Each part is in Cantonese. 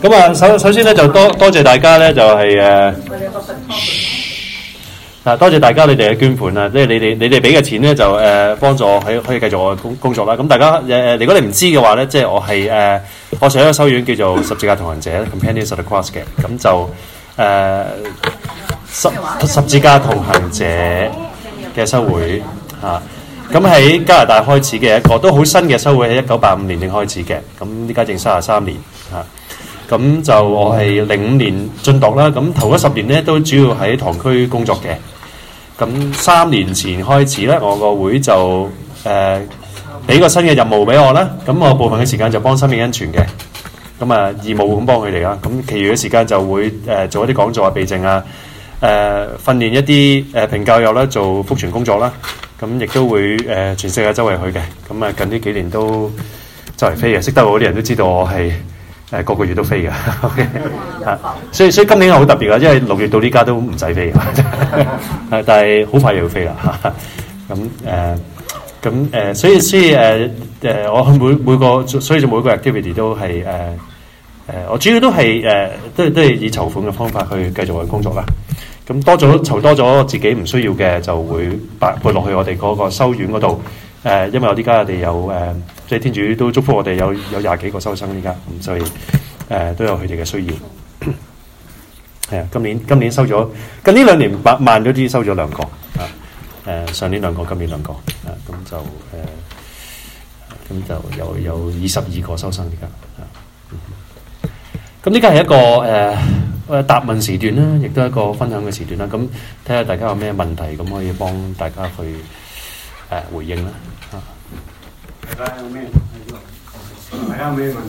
咁啊，首先咧就多謝大家咧，就係多謝大家你哋嘅捐款啊！即係你哋俾嘅錢咧，就幫助我可以繼續我嘅工作啦。咁大家如果你唔知嘅話咧，即係我上一個修院叫做十字架同行者 Companions of the Cross 嘅，咁就十字架同行者嘅修會嚇。咁喺加拿大開始嘅一個都好新嘅修會，喺1985年正開始嘅。咁依家正33年嚇。咁就我係05年進讀啦。咁頭嗰10年咧都主要喺堂區工作嘅。咁3年前開始咧，我個會就俾個新嘅任務俾我啦。咁我部分嘅時間就幫生命恩傳嘅，咁啊義務咁幫佢哋啦。咁其餘嘅時間就會做一啲講座啊、備證啊，訓練一啲平教友啦，做福傳工作啦。咁亦都會全世界周圍去嘅。咁啊近呢幾年都周圍飛嘅，識得我啲人都知道我係個個月都飛嘅。OK 所以今年係好特別嘅，因為6月到呢家都唔使飛嘅，但係好快又要飛啦。所以我每個所以就每個 activity 都係我主要都係都係以籌款嘅方法去繼續我嘅工作啦。咁籌多咗自己唔需要嘅就會撥落去我哋嗰個修院嗰度。因為我哋有即係天主都祝福我哋有20幾個修生依家，咁所以都有佢哋嘅需要。係啊，今年收咗，近呢2年慢咗啲，收咗2個上年2個，今年2個咁就有22個修生而家。咁呢家係一個答問時段啦，亦都係一個分享嘅時段啦。咁睇下大家有咩問題，咁可以幫大家去回應啦。 大家有咩問題？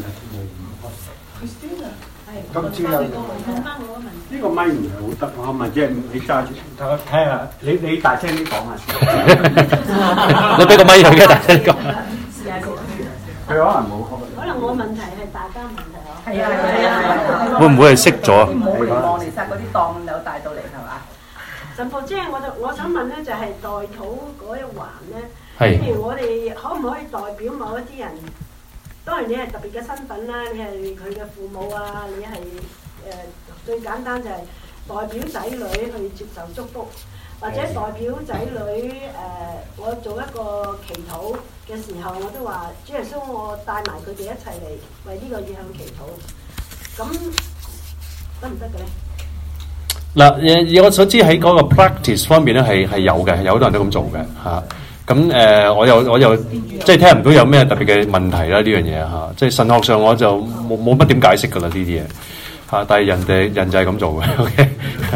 咁只有呢個咪唔係好得，我問即係你揸住，睇下你大聲啲講下先。 你俾個咪佢嘅，大聲講。 佢可能冇。 可能我問題係大家問題嗬。 係啊。 會唔會係熄咗？ 唔好嚟望嚟殺嗰啲檔有帶到嚟係嘛？ 神父，即係我想問咧，就係代禱嗰一環咧。 係。 譬如我哋可唔可以代表某一啲人？當然你係特別嘅身份啦，你係佢嘅父母啊，你係最簡單就係代表仔女去接受祝福，或者代表仔女我做一個祈禱嘅時候，我都話主耶穌，我帶埋佢哋一齊嚟為呢個意向祈禱，咁得唔得嘅咧？ 嗱，以我所知喺嗰個 practice 方面咧係有嘅，有好多人都咁做嘅嚇。咁我又即係聽唔到有咩特別嘅問題啦呢樣嘢嚇，即係神學上我就冇乜點解釋噶啦呢啲嘢嚇，但係人就係咁做嘅 ，OK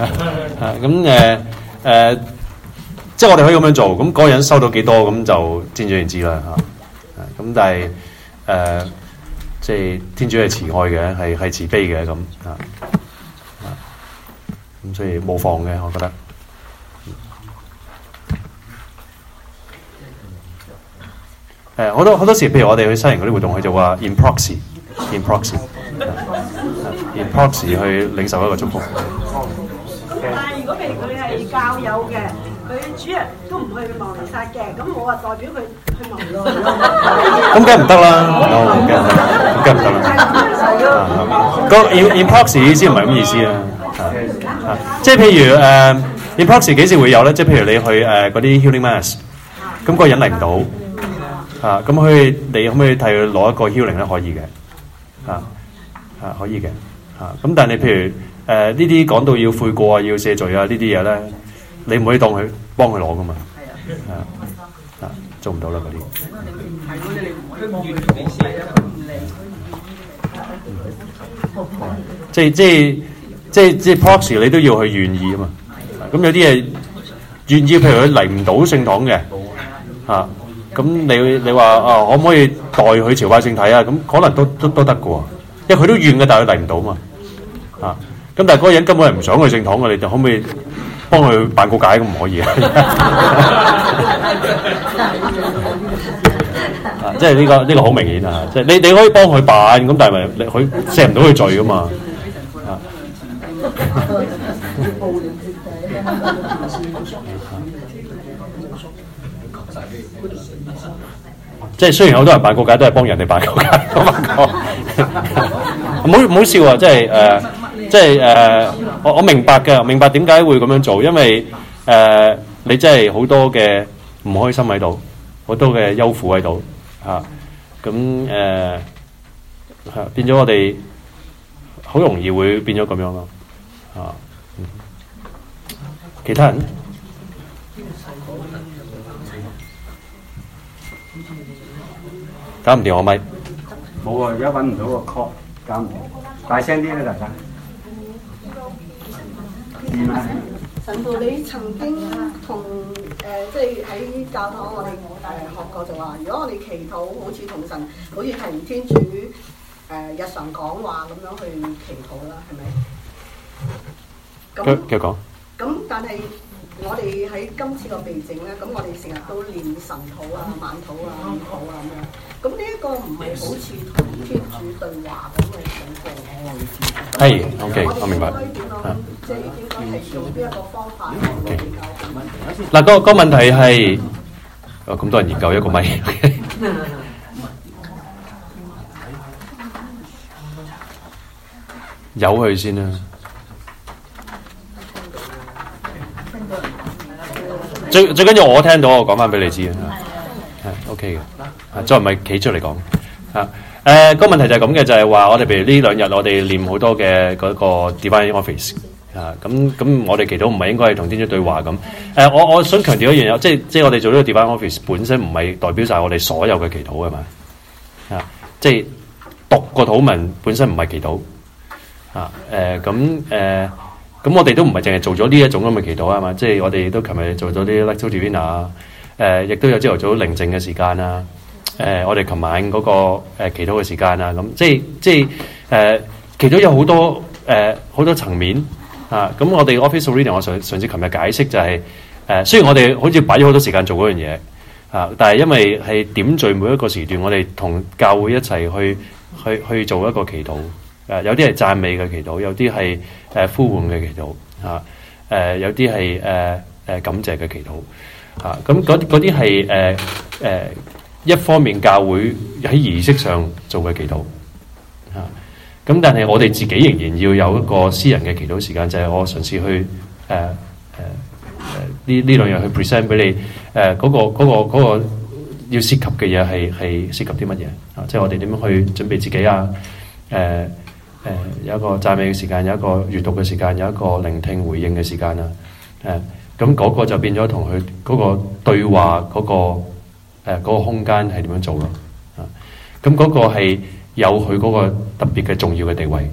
咁即係我哋可以咁樣做，咁嗰個人收到幾多咁就見仁見智啦嚇，咁但係即係天主係慈愛嘅，係慈悲嘅咁咁所以冇妨嘅，我覺得。好多時，譬如我哋去西營嗰啲活動，佢就話 in proxy 去領受一個祝福。 但係如果譬如佢係教友嘅，佢主日都唔去望彌撒嘅，咁我話代表佢去望咯。 咁梗係唔得啦，梗係唔得啦。個 in proxy 意思唔係咁意思啊。即係譬如in proxy 幾時會有咧？即係譬如你去嗰啲 healing mass， 咁個人嚟唔到。咁你可唔可以替佢攞一個 healing 咧？可以嘅，可以嘅，咁但係你譬如呢啲講到要悔過啊、要赦罪啊呢啲嘢咧，你唔可以當佢幫佢攞噶嘛，做唔到啦嗰啲。即係 proxy 你都要去願意啊嘛，咁有啲嘢願意，譬如佢嚟唔到聖堂嘅，咁你話可唔可以代佢朝拜聖體啊？咁可能都得嘅喎，因為佢都願嘅，但係佢嚟唔到嘛。咁但係嗰個人根本係唔想去聖堂嘅，你就可唔可以幫佢辦告解？咁唔可以啊。即係呢個好明顯啊！即係你可以幫佢辦，咁但係咪佢赦唔到佢罪噶嘛？即係雖然好多人辦告解都係幫人哋辦告解， 唔好笑啊！我明白嘅，明白點解會咁樣做，因為你真係好多嘅唔開心喺度，好多嘅憂苦喺度嚇，咁變咗我哋好容易會變咗咁樣咯嚇。其他人搞唔掂我咪冇啊！而家揾唔到個 call，搞唔掂，大聲啲啦，大家。 神父，你曾經同即係喺教堂我哋學過就話，如果我哋祈禱好似同神，好似同天主日常講話咁樣去祈禱啦，係咪？ 繼續講。 咁但係我哋喺今次個避靜咧，咁我哋成日都念神禱啊、晚禱啊、午禱啊咁樣。咁呢一個唔係好似同天主對話咁嘅情況。 係 ，OK，我明白。 即係應該係用邊一個方法去比較好？ 嗱，個問題係，咁多人研究一個咪，由佢先啦。最緊要我聽到，我講翻俾你知啊，係 OK 嘅，再唔係企出嚟講啊。個問題就係咁嘅，就係話我哋譬如呢兩日我哋念好多嘅嗰個 Divine Office 啊，咁我哋祈禱唔係應該係同天主對話咁。我想強調一樣嘢，即係我哋做呢個 Divine Office 本身唔係代表晒我哋所有嘅祈禱啊嘛，即係讀個禱文本身唔係祈禱啊，咁我哋都唔係淨係做咗呢一種咁嘅祈禱啊嘛，即係我哋都琴日做咗啲 Lectio Divina 亦都有朝頭早寧靜嘅時間啊，我哋琴晚嗰個祈禱嘅時間啊，咁即係祈禱有好多好多層面啊，咁我哋 Official Reading 我上次琴日解釋就係雖然我哋好似擺咗好多時間做嗰樣嘢啊，但係因為係點綴每一個時段，我哋同教會一齊去做一個祈禱。有啲係讚美嘅祈禱，有啲係呼喚嘅祈禱嚇，有啲係感謝嘅祈禱嚇。咁嗰啲係一方面教會喺儀式上做嘅祈禱嚇。咁但係我哋自己仍然要有一個私人嘅祈禱時間，就係我嘗試去呢兩樣去 present 俾你嗰個要涉及嘅嘢係涉及啲乜嘢啊？即係我哋點樣去準備自己啊？有一個讚美嘅時間，有一個閱讀嘅時間，有一個聆聽回應嘅時間啊！咁嗰個就變咗同佢嗰個對話嗰個空間係點樣做咯？咁嗰個係有佢嗰個特別嘅重要嘅地位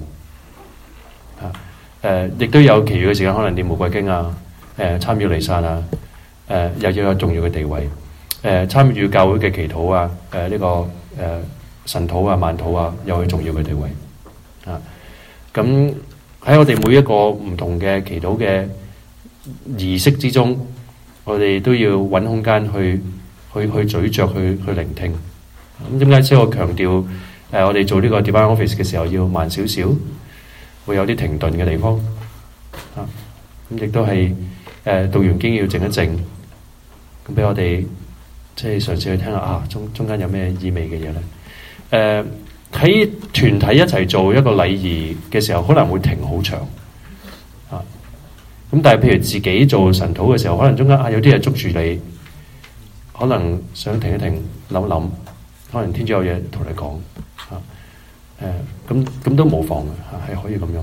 亦都有其餘嘅時間，可能念玫瑰經啊，參與彌撒啊，又要有重要嘅地位，參與教會嘅祈禱啊，呢個神禱啊、晚禱啊，有佢重要嘅地位。咁喺我哋每一個唔同嘅祈禱嘅儀式之中，我哋都要揾空間去咀嚼、去聆聽。咁點解？所以我強調我哋做呢個 Divine Office 嘅時候要慢少少，會有啲停頓嘅地方。咁亦都係讀完經要靜一靜，咁俾我哋即係嘗試去聽下中間有咩意味嘅嘢咧。喺團體一齊做一個禮儀嘅時候，可能會停好長咁但係譬如自己做神禱嘅時候，可能中間有啲嘢捉住你，可能想停一停，諗諗，可能天主有嘢同你講咁都無妨嘅係可以咁樣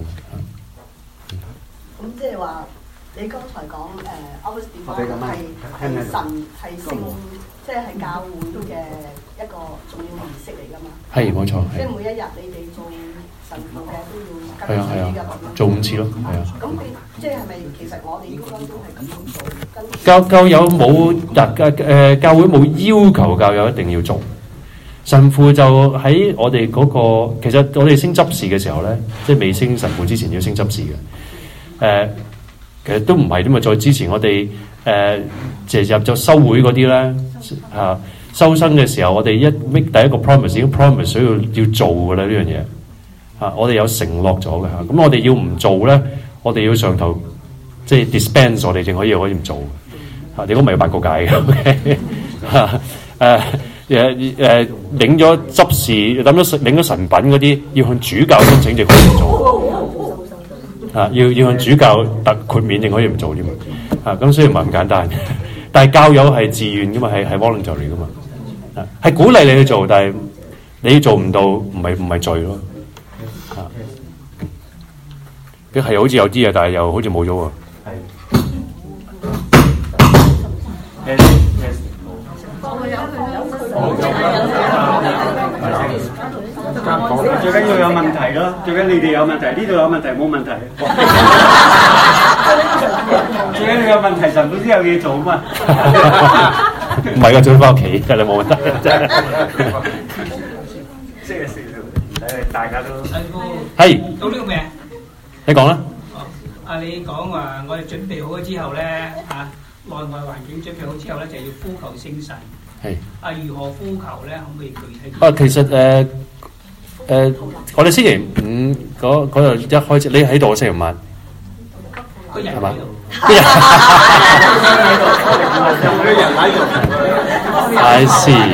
咁即係話，你剛才講Office Divine係神係聖，即係教會嘅一個重要儀式嚟㗎嘛？ 係冇錯， 即係每一日你哋做神父嘅都要跟住呢個做5次咯，係啊。 咁即係咪其實我哋應該都係咁樣做？ 教友冇教會冇要求教友一定要做，神父就喺我哋嗰個，其實我哋升執事嘅時候咧，即係未升神父之前要升執事嘅，其實都唔係點啊！再之前我哋入咗修會嗰啲咧修生嘅時候，我哋一 make 第一個 promise 已經 promise 需要做嘅啦呢樣嘢我哋有承諾咗嘅咁我哋要唔做咧，我哋要上頭即係 dispense， 我哋淨可以唔做如果唔係要辦告解嘅。 領咗執事，領咗神品嗰啲，要向主教申請就可以唔做。要向主教特豁免，定可以唔做添嘛？咁雖然唔係咁簡單，但係教友係自願噶嘛，係 voluntary 噶嘛，係鼓勵你去做，但係你做唔到，唔係罪咯。佢係好似有啲啊，但係又好似冇咗喎。 最緊要有問題咯，最緊你哋有問題，呢度有問題冇問題。最緊要有問題，神父先有嘢做啊嘛。 唔係㗎，最翻屋企㗎，你冇問題。 即係大家都係到呢個未啊？ 你講啦。 你講話我哋準備好咗之後咧，內外環境準備好之後咧，就要呼求聖神。係。如何呼求咧？可唔可以具體？ 其實我哋星期五嗰日一開始，你喺度星期五晚，係嘛？I see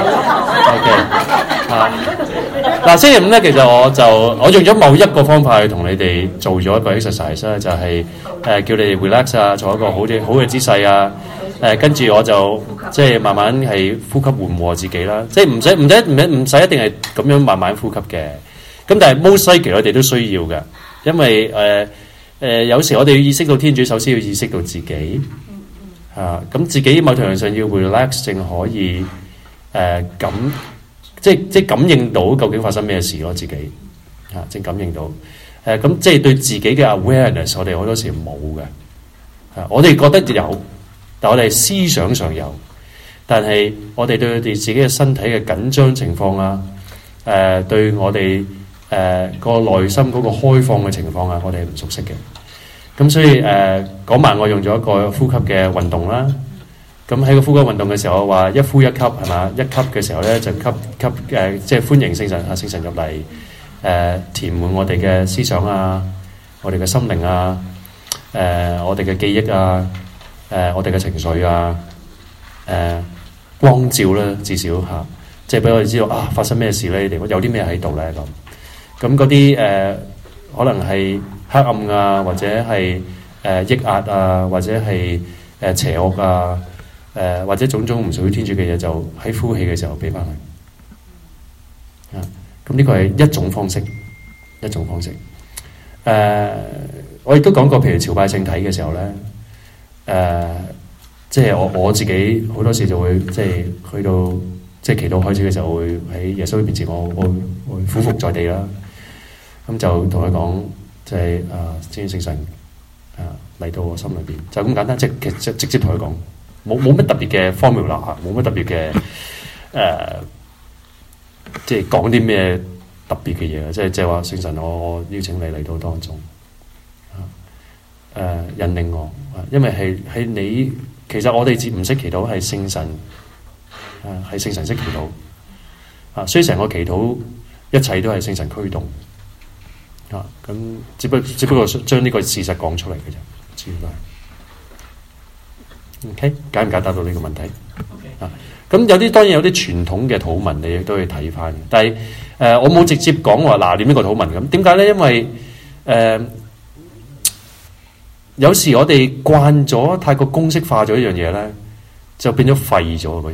OK 星期五咧，其實我用咗某一個方法去同你哋做咗一個 exercise 咧，就係叫你哋 relax 啊，做一個好嘅姿勢啊。跟住我就即係慢慢係呼吸緩和自己啦，即係唔使一定係咁樣慢慢呼吸嘅。咁但係 most likely 我哋都需要嘅，因為有時我哋要意識到天主，首先要意識到自己咁自己某程度上要 relax 正可以即係感應到究竟發生咩事咯，自己正感應到咁即係對自己嘅 awareness， 我哋好多時冇嘅我哋覺得有。但我哋思想上有，但係我哋對我哋自己嘅身體嘅緊張情況啊，對我哋個內心嗰個開放嘅情況啊，我哋係唔熟悉嘅。咁所以嗰晚我用咗一個呼吸嘅運動啦。咁喺個呼吸運動嘅時候，我話一呼一吸係嘛？一吸嘅時候咧就吸即係歡迎聖神入嚟，填滿我哋嘅思想啊，我哋嘅心靈啊，我哋嘅記憶啊。我哋嘅情緒啊，光照啦，至少即係俾我哋知道發生咩事咧？你哋有啲咩喺度咧咁嗰啲可能係黑暗啊，或者係抑壓啊，或者係邪惡啊，或者種種唔屬於天主嘅嘢，就喺呼氣嘅時候俾翻佢咁呢個係一種方式，我亦都講過，譬如朝拜聖體嘅時候咧。即係我自己好多時就會即係去到即係祈禱開始嘅時候，會喺耶穌面前，我會俯伏在地啦。咁就同佢講，就係天主聖神嚟到我心裏邊，就咁簡單，即係直接同佢講，冇乜特別嘅 formula 冇乜特別嘅即係講啲咩特別嘅嘢，即係話聖神，我邀請你嚟到當中。引領我，因為係你，其實我哋唔識祈禱，係聖神，係聖神識祈禱，所以成個祈禱一切都係聖神驅動，咁只不過將呢個事實講出嚟嘅啫，主要係 OK， 解唔解答到呢個問題？咁有啲當然有啲傳統嘅禱文，你亦都要睇翻，但係我冇直接講話念呢個禱文咁，點解咧？因為有時我哋慣咗太過公式化咗一樣嘢咧，就變咗廢咗嗰樣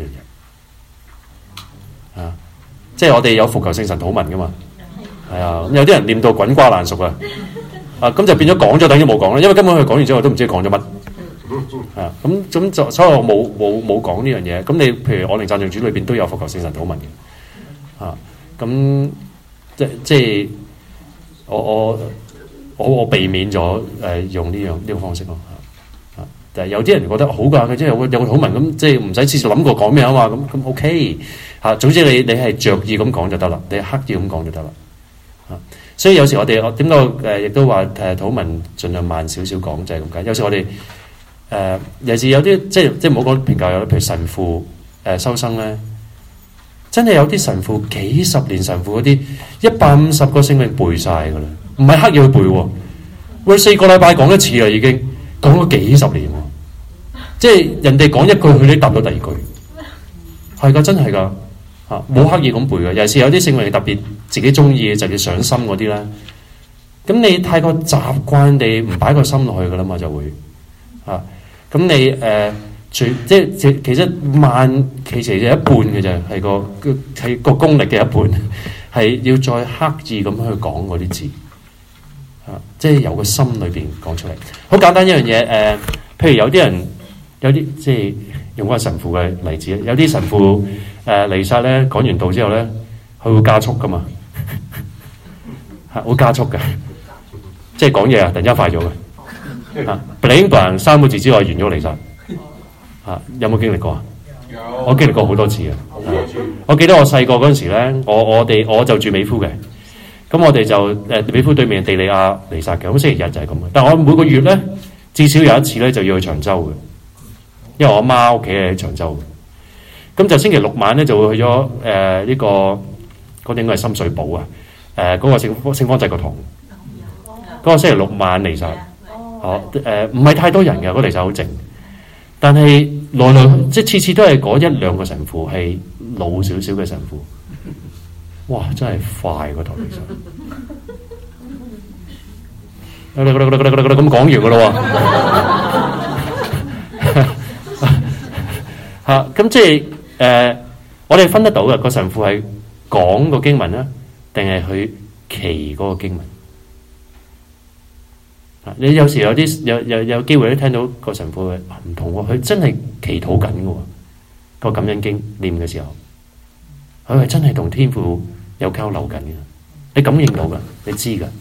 嘢。即係我哋有伏求聖神禱文噶嘛，係啊。有啲人念到滾瓜爛熟啊，咁就變咗講咗等於冇講啦，因為根本佢講完之後都唔知講咗乜。咁就所以我冇講呢樣嘢。咁你譬如我靈讚頌主裏邊都有伏求聖神禱文嘅，咁即係我避免咗用呢個方式咯，但係有啲人覺得好㗎，即係有個禱文咁，即係唔使次次諗過講咩啊嘛，咁 OK 總之你係着意咁講就得啦，你係刻意咁講就得啦，所以有時我哋點解亦都話禱文盡量慢少少講就係咁解。有時我哋尤其是有啲即係唔好講評價，有譬如神父修生咧，真係有啲神父幾十年神父嗰啲150個聖詠背晒㗎啦。唔係刻意去背喎，喂4個禮拜講一次啦，已經講咗幾十年喎，即係人哋講一句，佢哋答到第二句，係㗎，真係㗎。 冇刻意咁背嘅。尤其是有啲聖詠特別自己中意嘅，就要上心嗰啲啦。咁你太過習慣地唔擺個心落去噶啦嘛，就會咁你其實慢其實就一半嘅啫，係個功力嘅一半，係要再刻意咁去講嗰啲字即係由個心裏邊講出嚟。好簡單一樣嘢譬如有啲人有啲即係用嗰個神父嘅例子，有啲神父彌撒咧講完道之後咧，佢會加速噶嘛，會加速嘅，即係講嘢突然間快咗嘅，bling 三個字之外完咗彌撒。有冇經歷過啊？有，我經歷過好多次嘅。我記得我細個嗰陣時咧，我就住美孚嘅，咁我哋就美孚對面地利亞彌撒嘅，咁星期日就係咁嘅。但係我每個月咧至少有一次咧就要去長洲嘅，因為我阿媽屋企喺長洲。咁就星期六晚咧就會去咗呢個嗰啲應該係深水埗啊，嗰個聖方濟個堂，嗰個星期六晚彌撒。唔係太多人嘅，嗰個彌撒好靜。但係來即係次次都係嗰一兩個神父係老少少嘅神父，哇！真係快個台其實，咁講完噶咯喎，咁即係我哋分得到嘅個神父係講個經文啦，定係佢祈嗰個經文？你有時有啲有機會都聽到個神父唔同喎，佢真係祈禱緊嘅喎，個感恩經念嘅時候，佢係真係同天父有交流緊嘅，你感應到㗎，你知㗎，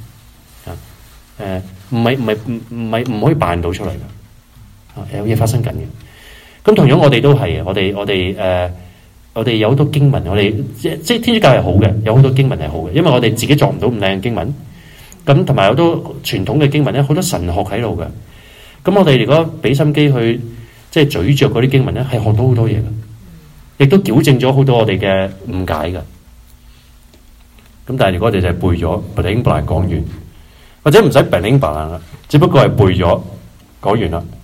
唔可以扮到出嚟㗎，有嘢發生緊嘅。咁同樣我哋都係我哋有好多經文，我哋即係天主教係好嘅，有好多經文係好嘅，因為我哋自己作唔到咁靚嘅經文。咁同埋好多傳統嘅經文咧，好多神學喺度嘅。咁我哋如果俾心機去即係咀嚼嗰啲經文咧，係學到好多嘢嘅，亦都矯正咗好多我哋嘅誤解嘅。咁但係如果我哋就係背咗 bling bling 講完，或者唔使 bling bling 啦，只不過係背咗講完啦，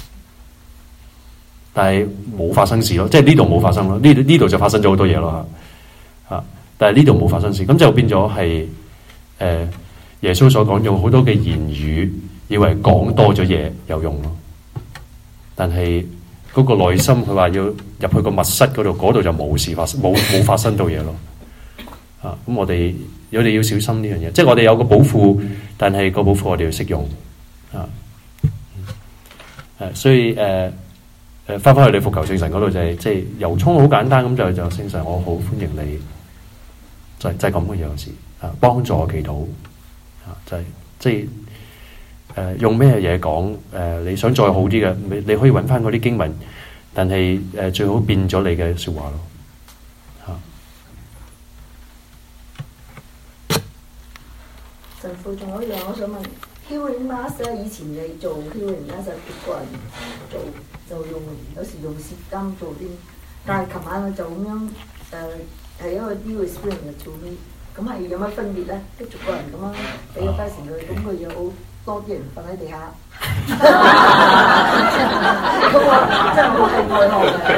但係冇發生事咯，即係呢度冇發生咯，呢度就發生咗好多嘢咯嚇。但係呢度冇發生事，咁就變咗係耶穌所講用好多嘅言語，以為講多咗嘢有用咯，但係嗰個內心佢話要入去個密室嗰度就冇事發生，冇發生到嘢咯。咁我哋要小心呢樣嘢，即係我哋有個寶庫，但係個寶庫我哋要識用所以翻去你復求聖神嗰度就係即係由衷好簡單咁就聖神，我好歡迎你，就係咁嘅樣事幫助我祈禱。就係即係用咩嘢講你想再好啲嘅，你可以揾翻嗰啲經文，但係最好變咗你嘅説話咯神父仲有一樣，我想問 Healing Mass 咧，以前你做 Healing Mass 結個人做就有時用舌根做啲，但係琴晚我就咁樣係一個 new experience 做啲。咁係有乜分別咧？即係逐個人咁樣俾個 blessing佢，咁佢有好多啲人瞓喺地下。咁我真係好係外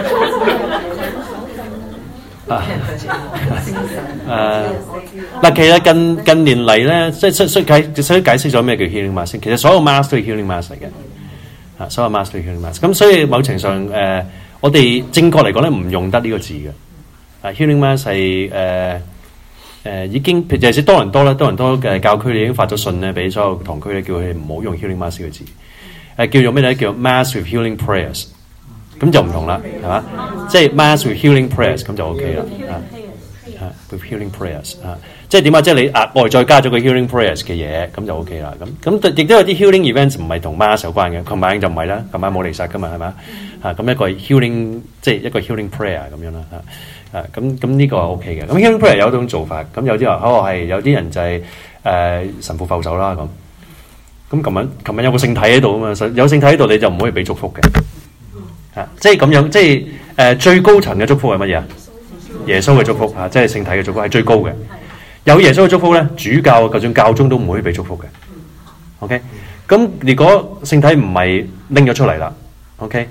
行嗱，其實近年嚟咧，即係所以解釋咗咩叫 healing mass。其實所有 mass 都係 healing mass 嚟嘅，所有 mass 都係 healing mass。咁所以某程度上我哋正確嚟講咧，唔用得呢個字嘅。healing mass 係已經，尤其是多倫多嘅教區已經發咗信咧，俾所有堂區咧，叫佢唔好用 healing mass 嘅字，叫做咩咧？叫 mass with healing prayers， 咁就唔同啦，係嘛？即係 mass with healing prayers， 咁就 OK 啦。with healing prayers 即係點啊？即係你額外再加咗個 healing prayers 嘅嘢，咁就 OK 啦。咁亦都有啲 healing events 唔係同 mass 有關嘅，琴晚就唔係啦，琴晚冇彌撒噶嘛，係嘛？咁一個 healing， 即係一個 healing prayer 咁樣啦。咁呢個係 OK 嘅。咁 healing prayer 有一種做法，咁有啲話係有啲人就係神父覆手啦咁。咁琴日有個聖體喺度啊嘛，有聖體喺度你就唔可以俾祝福嘅。即係咁樣，即係最高層嘅祝福係乜嘢啊？耶穌嘅祝福即係聖體嘅祝福係最高嘅。有耶穌嘅祝福咧，主教就算教宗都唔可以俾祝福嘅。OK，咁如果聖體唔係拎咗出嚟啦，OK。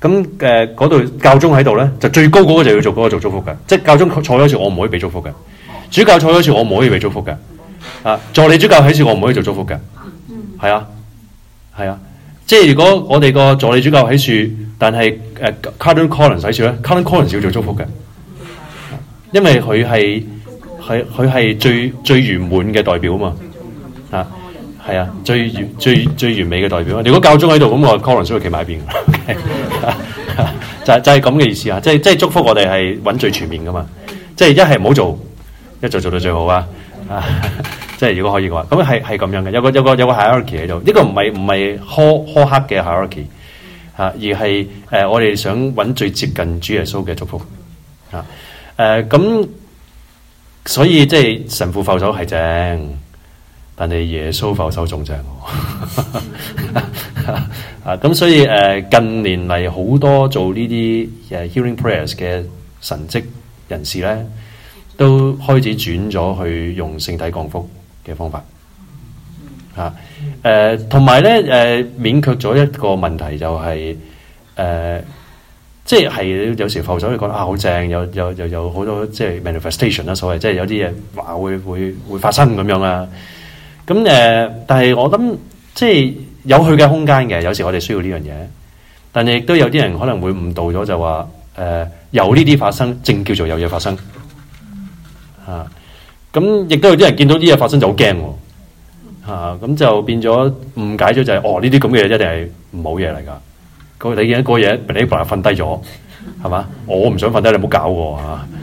咁嗰度教宗喺度咧，就最高嗰個就要做嗰個做祝福嘅，即係教宗坐咗處，我唔可以俾祝福嘅；主教坐咗處，我唔可以俾祝福嘅。助理主教喺處，我唔可以做祝福嘅。係啊，係啊，即係如果我哋個助理主教喺處，但係Cardinal Collins 喺處咧，Cardinal Collins 要做祝福嘅，因為佢係最圓滿嘅代表啊嘛。係啊，最完美嘅代表。如果教宗喺度，咁我 Collins 會企埋一邊就係咁嘅意思啊！即係祝福我哋係揾最全面噶嘛。即係一係唔好做，一做到最好啊！即係如果可以嘅話，咁係咁樣嘅。有個 hierarchy 喺度。呢個唔係苛刻嘅 hierarchy 而係我哋想揾最接近主耶穌嘅祝福咁所以即係神父副手係正。但係耶穌浮手仲正咁所以近年嚟好多做呢啲hearing prayers 嘅神職人士咧，都開始轉咗去用聖體降福嘅方法同埋咧免卻咗一個問題就係即係有時浮手會覺得好正，有好多即係 manifestation 啦，所謂即係有啲嘢話會發生咁樣啦。咁但係我諗即係有佢嘅空間嘅，有時我哋需要呢樣嘢，但係亦都有啲人可能會誤導咗，就話有呢啲發生，正叫做有嘢發生咁亦都有啲人見到啲嘢發生就好驚咁就變咗誤解咗就係呢啲咁嘅嘢一定係唔好嘢嚟㗎。你見一個嘢你瞓低咗係嘛？我唔想瞓低，你唔好搞我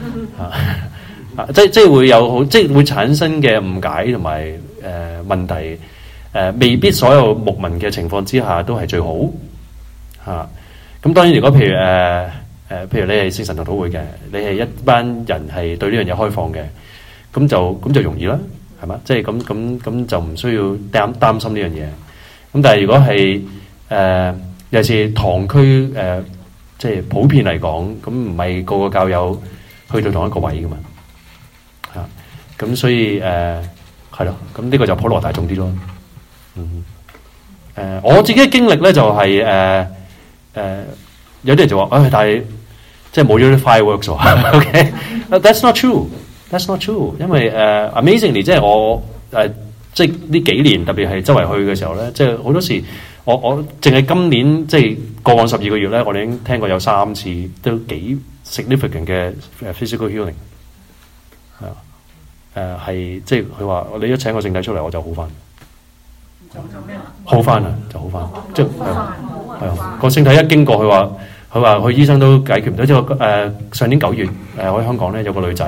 即係會有即係會產生嘅誤解同埋問題未必所有牧民嘅情況之下都係最好咁當然如果譬如你係聖神堂禱會嘅，你係一班人係對呢樣嘢開放嘅，咁就容易啦，係嘛？即係咁就唔需要擔心呢樣嘢。咁但係如果係尤其是堂區即係普遍嚟講，咁唔係個個教友去到同一個位噶嘛咁所以係咯，咁呢個就普羅大眾啲咯。我自己嘅經歷咧就係有啲人就話但係即係冇咗啲 fireworks 喎。OK，that's not true，that's not true。因為amazingly 即係我即係呢幾年特別係周圍去嘅時候咧，即係好多時我淨係今年即係過往12個月咧，我哋已經聽過有3次都幾 significant 嘅physical healing。係即係佢話你一請個聖體出嚟我就好翻，好翻啊就好翻，即係個聖體一經過佢話佢醫生都解決唔到。即係上年9月我喺香港咧有個女仔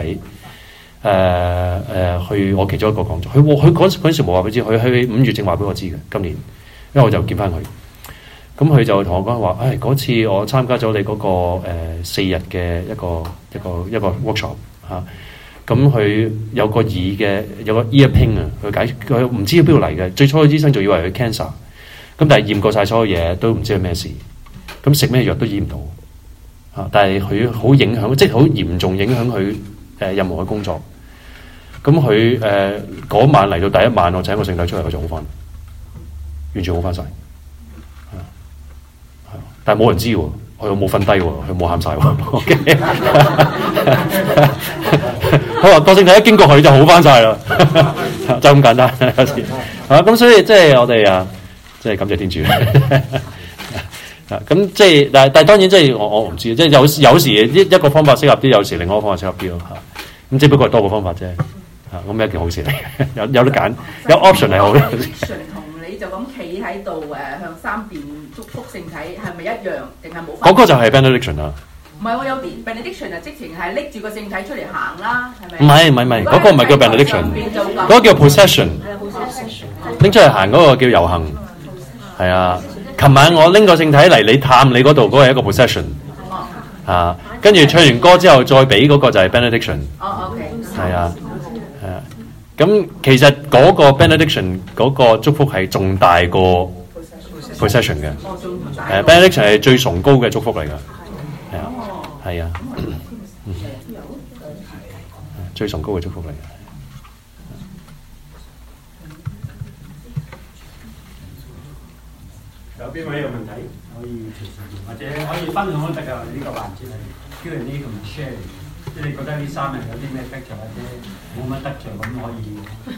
去我其中一個講座，佢嗰陣時冇話俾知，佢喺5月正話俾我知嘅今年，因為我就見翻佢，咁佢就同我講話，嗰次我參加咗你嗰個4日嘅一個 workshop 咁佢有個有個 ear pain 佢唔知喺邊度嚟嘅。最初醫生就以為佢 cancer， 咁但係驗過晒所有嘢都唔知係咩事，咁食咩藥都醫唔到但係佢好影響，即係好嚴重影響佢任何嘅工作。咁佢嗰晚嚟到第一晚，我請個聖體出嚟，佢就好翻，完全好翻晒。但係冇人知喎，佢又冇瞓低喎，佢冇喊晒喎。佢話個聖體一經過佢就好翻晒啦，就咁簡單有時咁所以即係我哋即係感謝天主咁即係但係當然即係我唔知，即係有時一個方法適合啲，有時另外一個方法適合啲咯咁只不過係多個方法啫咁一件好事嚟，有得揀，有 option 係好嘅。 同你就咁企喺度向三邊祝福聖體係咪一樣定係冇？ 嗰個就係 benediction 啦。唔係，我有啲 benediction 就直情係拎住個聖體出嚟行啦，係咪？ 唔係，嗰個唔係叫 benediction， 嗰個叫 procession， 拎出嚟行嗰個叫遊行。係啊，琴晚我拎個聖體嚟你探你嗰度，嗰個係一個 procession。跟住唱完歌之後再俾嗰個就係 benediction。 OK。 係啊。咁其實嗰個 benediction 嗰個祝福係仲大過 procession 嘅。benediction 係最崇高嘅祝福嚟㗎。係啊，最崇高嘅祝福嚟嘅。 有邊位有問題可以隨時問，或者可以分享都得㗎。呢個環節係 Q&A 同埋 share， 即係你覺得呢3日有啲咩得着或者冇乜得着咁可以，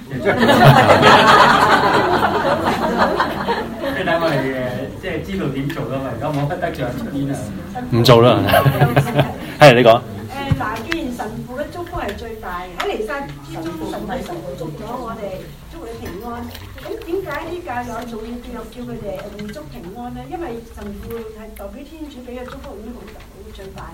即係等我哋即係知道點做咯。而家冇乜得着出面啊， 唔做啦。係你講。 嗱，既然神父嘅祝福係最大，喺彌撒之中，神父祝福咗我哋，祝佢平安。咁點解啲教友仲要叫佢哋互祝平安咧？因為神父係代表天主俾嘅祝福已經好最大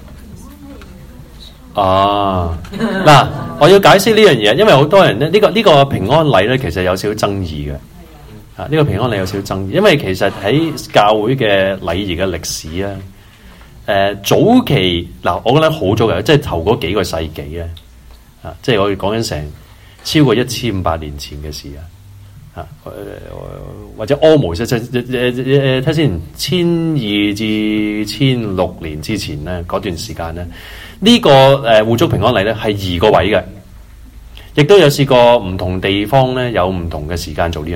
㗎嘛。 啊，嗱，我要解釋呢樣嘢，因為好多人咧，呢個平安禮咧，其實有少少爭議嘅。啊，呢個平安禮有少少爭議，因為其實喺教會嘅禮儀嘅歷史啊。早期嗱，我覺得好早嘅，即係頭嗰幾個世紀咧，即係我哋講緊成超過1500年前嘅事啊，或者 almost 睇先1200至1600年之前咧，嗰段時間咧，呢個互祝平安禮咧係移個位嘅，亦都有試過唔同地方咧有唔同嘅時間做呢樣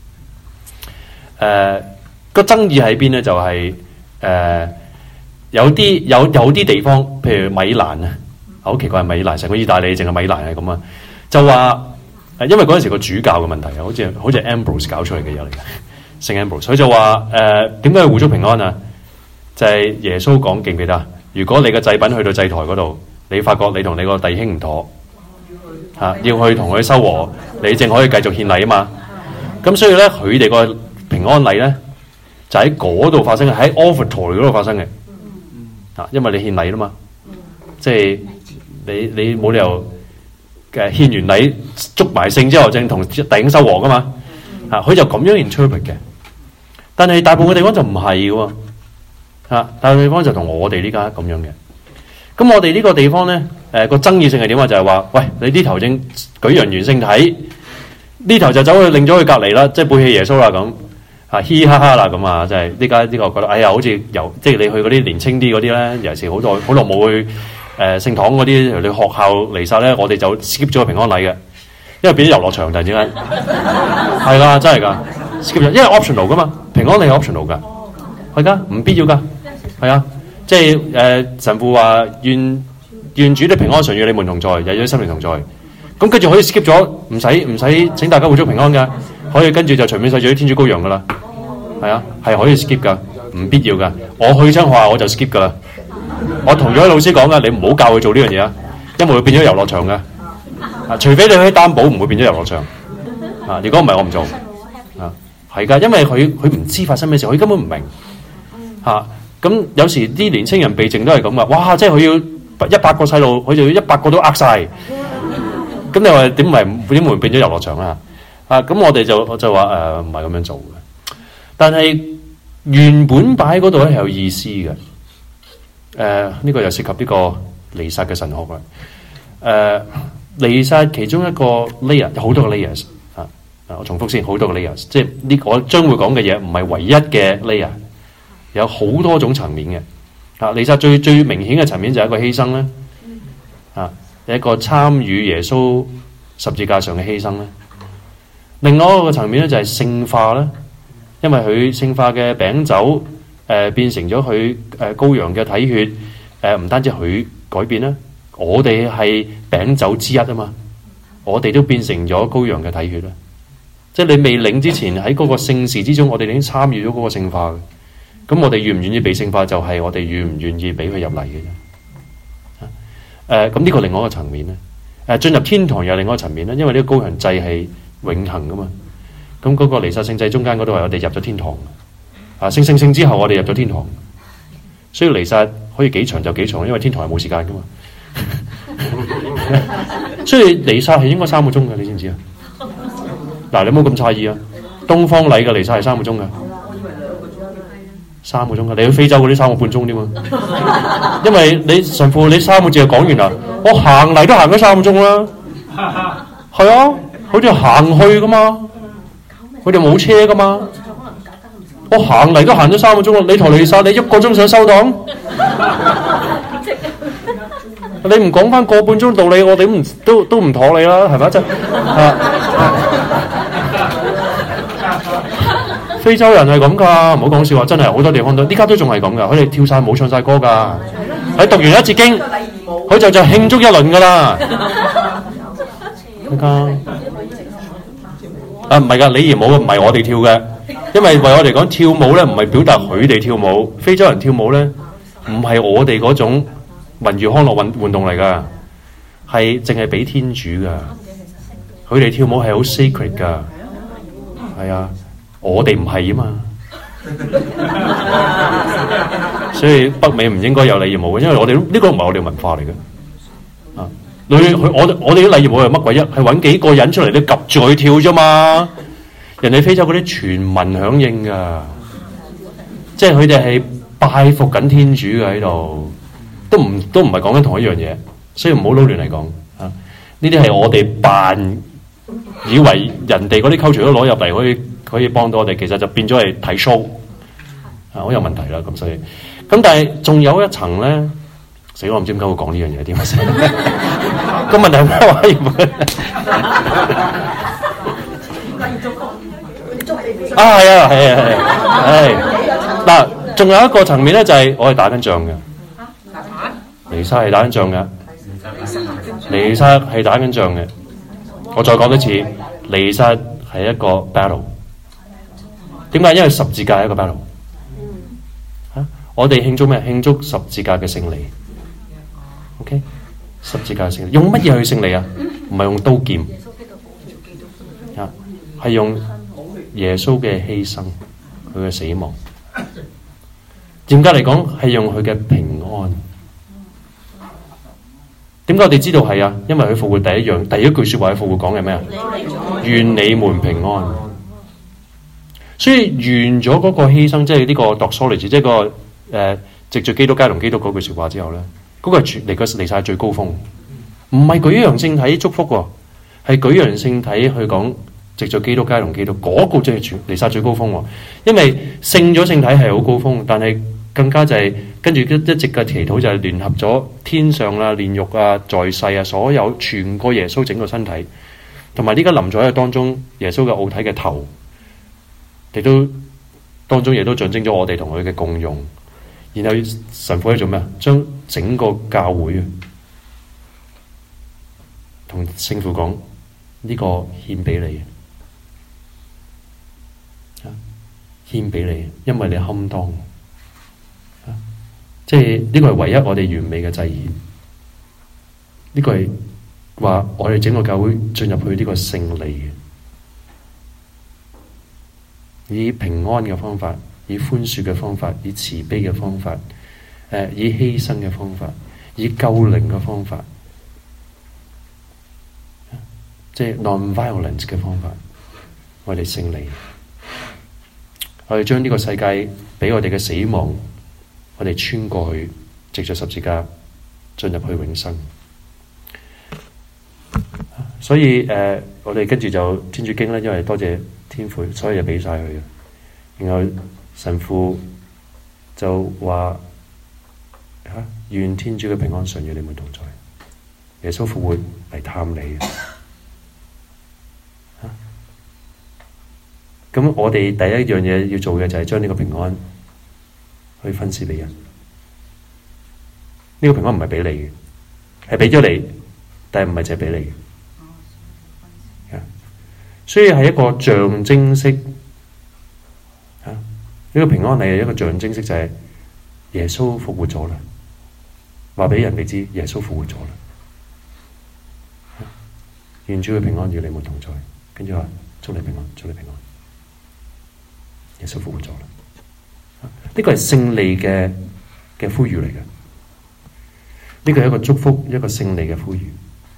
嘢。個爭議喺邊咧？就係有啲地方，譬如米蘭啊，好奇怪，米蘭成個意大利淨係米蘭係咁啊，就話因為嗰陣時個主教嘅問題啊，好似 Ambrose 搞出嚟嘅嘢嚟嘅，聖 Ambrose，佢就話點解互祝平安啊？就係耶穌講，記唔記得？如果你嘅祭品去到祭台嗰度，你發覺你同你個弟兄唔妥要去同佢修和，你淨可以繼續獻禮啊嘛。咁所以咧，佢哋個平安禮咧就喺嗰度發生嘅，喺 offertory 嗰度發生嘅。因為你獻禮啦嘛，即係你冇理由獻完禮祝埋聖之後正同弟兄修和噶嘛，佢就咁樣 interpret 嘅。但係大部分地方就唔係嘅，大部分地方就同我哋呢家咁樣嘅。咁我哋呢個地方咧，個爭議性係點啊？就係話，喂，你呢頭正舉揚完聖體，呢頭就走去擰咗去隔離啦，即係背棄耶穌啦咁。嘻嘻哈哈啦咁啊，即係呢家呢個覺得，哎呀，好似即係你去嗰啲年青啲嗰啲咧，尤其是好耐冇去聖堂嗰啲，你學校彌撒咧，我哋就 skip 咗個平安禮嘅，因為變咗遊樂場突然之間，係噶，真係噶 skip 咗，因為 optional 噶嘛，平安禮係 optional 噶，係噶，唔必要噶，係啊，即係神父話願主的平安常與你們同在，又與心靈同在，咁跟住可以 skip 咗，唔使請大家互祝平安噶。可以跟住就隨便洗住啲天主羔羊噶啦，係啊，係可以 skip 噶，唔必要噶。我去親學校我就 skip 噶啦。我同咗啲老師講噶，你唔好教佢做呢樣嘢啊，因為會變咗遊樂場噶。除非你可以擔保唔會變咗遊樂場。如果唔係我唔做。係噶，因為佢唔知發生咩事，佢根本唔明。咁有時啲年青人避靜都係咁噶，哇！即係佢要100個細路，佢就要100個都呃晒。咁你話點會變咗遊樂場啊？咁我哋就話唔係咁樣做嘅，但係原本擺喺嗰度咧係有意思嘅。呢個又涉及呢個彌撒嘅神學啦。彌撒其中一個 layer 有好多個 layers 我重複先，好多個 layers， 即係呢我將會講嘅嘢唔係唯一嘅 layer， 有好多種層面嘅。彌撒最明顯嘅層面就係一個犧牲啦，有一個參與耶穌十字架上嘅犧牲咧。另外一個層面咧就係聖化啦，因為佢聖化嘅餅酒變成咗佢羔羊嘅體血，唔單止佢改變啦，我哋係餅酒之一啊嘛，我哋都變成咗羔羊嘅體血啦。即係你未領之前喺嗰個聖事之中，我哋已經參與咗嗰個聖化嘅。咁我哋願唔願意被聖化，就係我哋願唔願意俾佢入嚟嘅啫。咁呢個另外一個層面咧，進入天堂又另外一個層面咧，因為呢個羔羊祭係永恆噶嘛，咁嗰個彌撒聖祭中間嗰度係我哋入咗天堂，聖之後我哋入咗天堂，所以彌撒可以幾長就幾長，因為天堂係冇時間噶嘛，所以彌撒係應該3個鐘嘅，你知唔知啊？嗱，你唔好咁詫異啊！東方禮嘅彌撒係3個鐘嘅，3個鐘嘅，你去非洲嗰啲3個半鐘添嘛，因為你神父你3個字就講完啦，我行嚟都行咗3個鐘啦，係啊。佢哋行去噶嘛，佢哋冇車噶嘛，我行嚟都行咗3個鐘啦。你同彌撒你1個鐘想收檔，你唔講翻個半鐘道理，我哋都唔妥你啦，係咪？即係非洲人係咁㗎，唔好講笑話，真係好多地方都，依家都仲係咁㗎。佢哋跳晒舞、唱晒歌㗎。喺讀完一節經，佢就慶祝一輪㗎啦。啊，唔係㗎，禮儀舞唔係我哋跳嘅，因為為我哋講跳舞咧，唔係表達佢哋跳舞。非洲人跳舞咧，唔係我哋嗰種文娛康樂運動嚟㗎，係淨係俾天主㗎。佢哋跳舞係好 sacred 㗎，係啊，我哋唔係啊嘛。所以北美唔應該有禮儀舞嘅，因為我哋呢個唔係我哋文化嚟嘅。我哋啲禮儀舞係乜鬼啫？係揾幾個人出嚟，你及住佢跳啫嘛。人哋非洲嗰啲全民響應噶，即係佢哋係拜服緊天主嘅喺度，都唔係講緊同一樣嘢，所以唔好撈亂嚟講啊！呢啲係我哋扮以為人哋嗰啲culture都攞入嚟可以幫到我哋，其實就變咗係睇 show 啊，好有問題啦。咁所以咁，但係仲有一層咧。死我唔知點解會講呢樣嘢，點解死？個問題係咩話？係嗱，仲有一個層面咧，就係我係打緊仗嘅。彌撒係打緊仗嘅，彌撒係打緊仗嘅。我再講多次，彌撒係一個 battle。點解？因為十字架係一個 battle。我哋慶祝咩？慶祝十字架嘅勝利。OK， 十字架勝利，用乜嘢去勝利啊？唔係用刀劍，係用耶穌嘅犧牲，佢嘅死亡。嚴格嚟講，係用佢嘅平安。點解我哋知道係啊？因為佢復活第一句說話，佢復活講嘅咩啊？願你們平安。所以完咗嗰個犧牲，即係呢個 doxology， 即係個藉住基督皆同基督嗰句說話之後咧。嗰個係嚟晒最高峰，唔係舉揚聖體祝福喎，係舉揚聖體去講藉著基督皆同基督嗰個就係嚟晒最高峰喎。因為聖咗聖體係好高峰，但係更加就係跟住一直嘅祈禱就係聯合咗天上啊、煉獄啊、在世啊，所有全個耶穌整個身體，同埋呢家臨在喺當中耶穌嘅奧體嘅頭，亦都當中亦都象徵咗我哋同佢嘅共用。然後神父喺做咩啊？將整個教會同聖父講呢個獻俾你，獻俾你，因為你堪當。即係呢個係唯一我哋完美嘅祭獻。呢個係話我哋整個教會進入去呢個勝利嘅，以平安嘅方法。以寬恕嘅方法，以慈悲嘅方法，以犧牲嘅方法，以救靈嘅方法，即係 non-violence 嘅方法，我哋勝利。我哋將呢個世界俾我哋嘅死亡，我哋穿過去，藉着十字架進入去永生。所以我哋跟住就天主經咧，因為多謝天父，所以就俾晒佢嘅。然後神父就話願天主嘅平安常與你們同在。耶穌復活嚟探你。咁我哋第一樣嘢要做嘅就係將呢個平安去分施俾人。呢個平安唔係俾你嘅，係俾咗你，但係唔係淨係俾你嘅。所以係一個象徵式。呢個平安係一個象徵式，就係耶穌復活咗啦，話俾人哋知耶穌復活咗啦。願主嘅平安與你們同在，跟住話祝你平安，祝你平安。耶穌復活咗啦，呢個係勝利嘅呼籲嚟嘅，呢個係一個祝福，一個勝利嘅呼籲。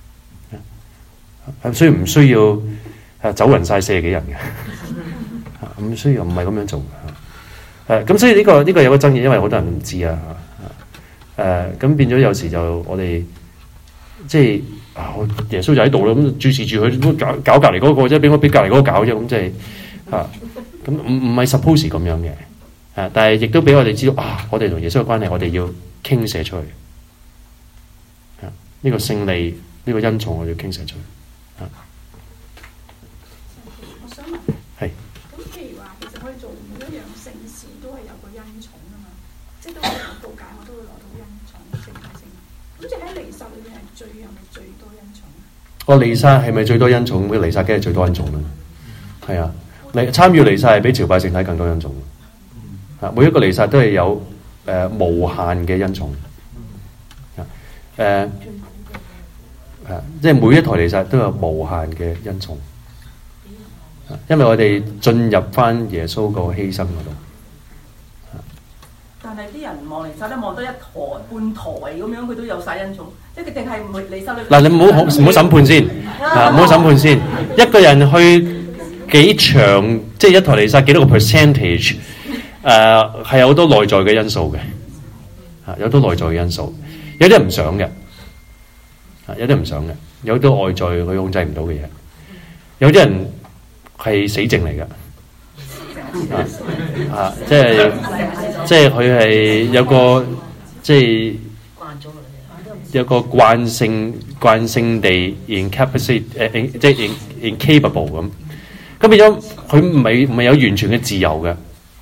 所以唔需要走勻晒40幾人嘅，唔需要，唔係咁樣做嘅。咁所以呢個有個爭議，因為好多人唔知啊。咁變咗有時就我哋即係耶穌就喺度啦，咁注視住佢搞隔離嗰個啫，俾我俾隔離嗰個搞啫，咁即係咁唔係 suppose 咁樣嘅。但係亦都俾我哋知道我哋同耶穌嘅關係，我哋要傾瀉出去。呢個勝利，呢個恩寵，我要傾瀉出去。 我想問， 係。 咁譬如話，其實我哋做每一樣聖事都係有個恩寵啊嘛，即係都會有告解，我都會攞到恩寵聖體聖。咁即係喺彌撒裏面係咪最多恩寵？ 彌撒係咪最多恩寵？彌撒梗係最多恩寵啦。係啊，參與彌撒係比朝拜聖體更多恩寵。每一個彌撒都係有無限嘅恩寵。即係每一台彌撒都有無限嘅恩寵。因為我哋進入翻耶穌個犧牲嗰度。 但係啲人望彌撒咧，望得一台半台咁樣，佢都有晒恩寵，即係佢定係彌撒裏。 嗱，你唔好審判先，唔好審判先。一個人去幾長，即係一台彌撒幾多個 percentage， 係有好多內在嘅因素嘅，有好多內在嘅因素。有啲人唔想嘅，有啲人唔想嘅，有好多外在佢控制唔到嘅嘢。有啲人係死症嚟嘅，即係佢係有個即係有個慣性地 incapacity 即係 incapable 咁。咁變咗佢唔係有完全嘅自由嘅，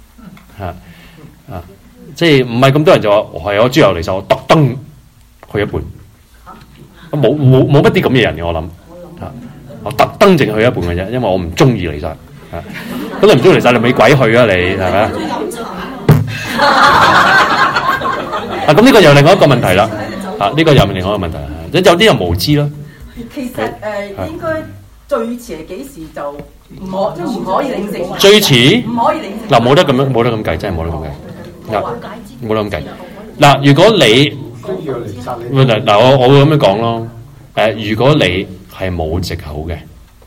即係唔係咁多人就話係我豬油嚟，就我特登去一半，冇乜啲咁嘅人嘅，我諗我特登淨去一半嘅啫，因為我唔中意彌撒。咁你唔中意彌撒，你咪鬼去啊！你係咪啊？咁呢個又另外一個問題啦。呢個又另外一個問題，有啲人無知咯。 其實應該最遲係幾時就唔可以領聖？ 最遲唔可以領聖。 嗱，冇得咁計，真係冇得咁計。冇得咁計。嗱，如果你嗱我會咁樣講咯。如果你係冇藉口嘅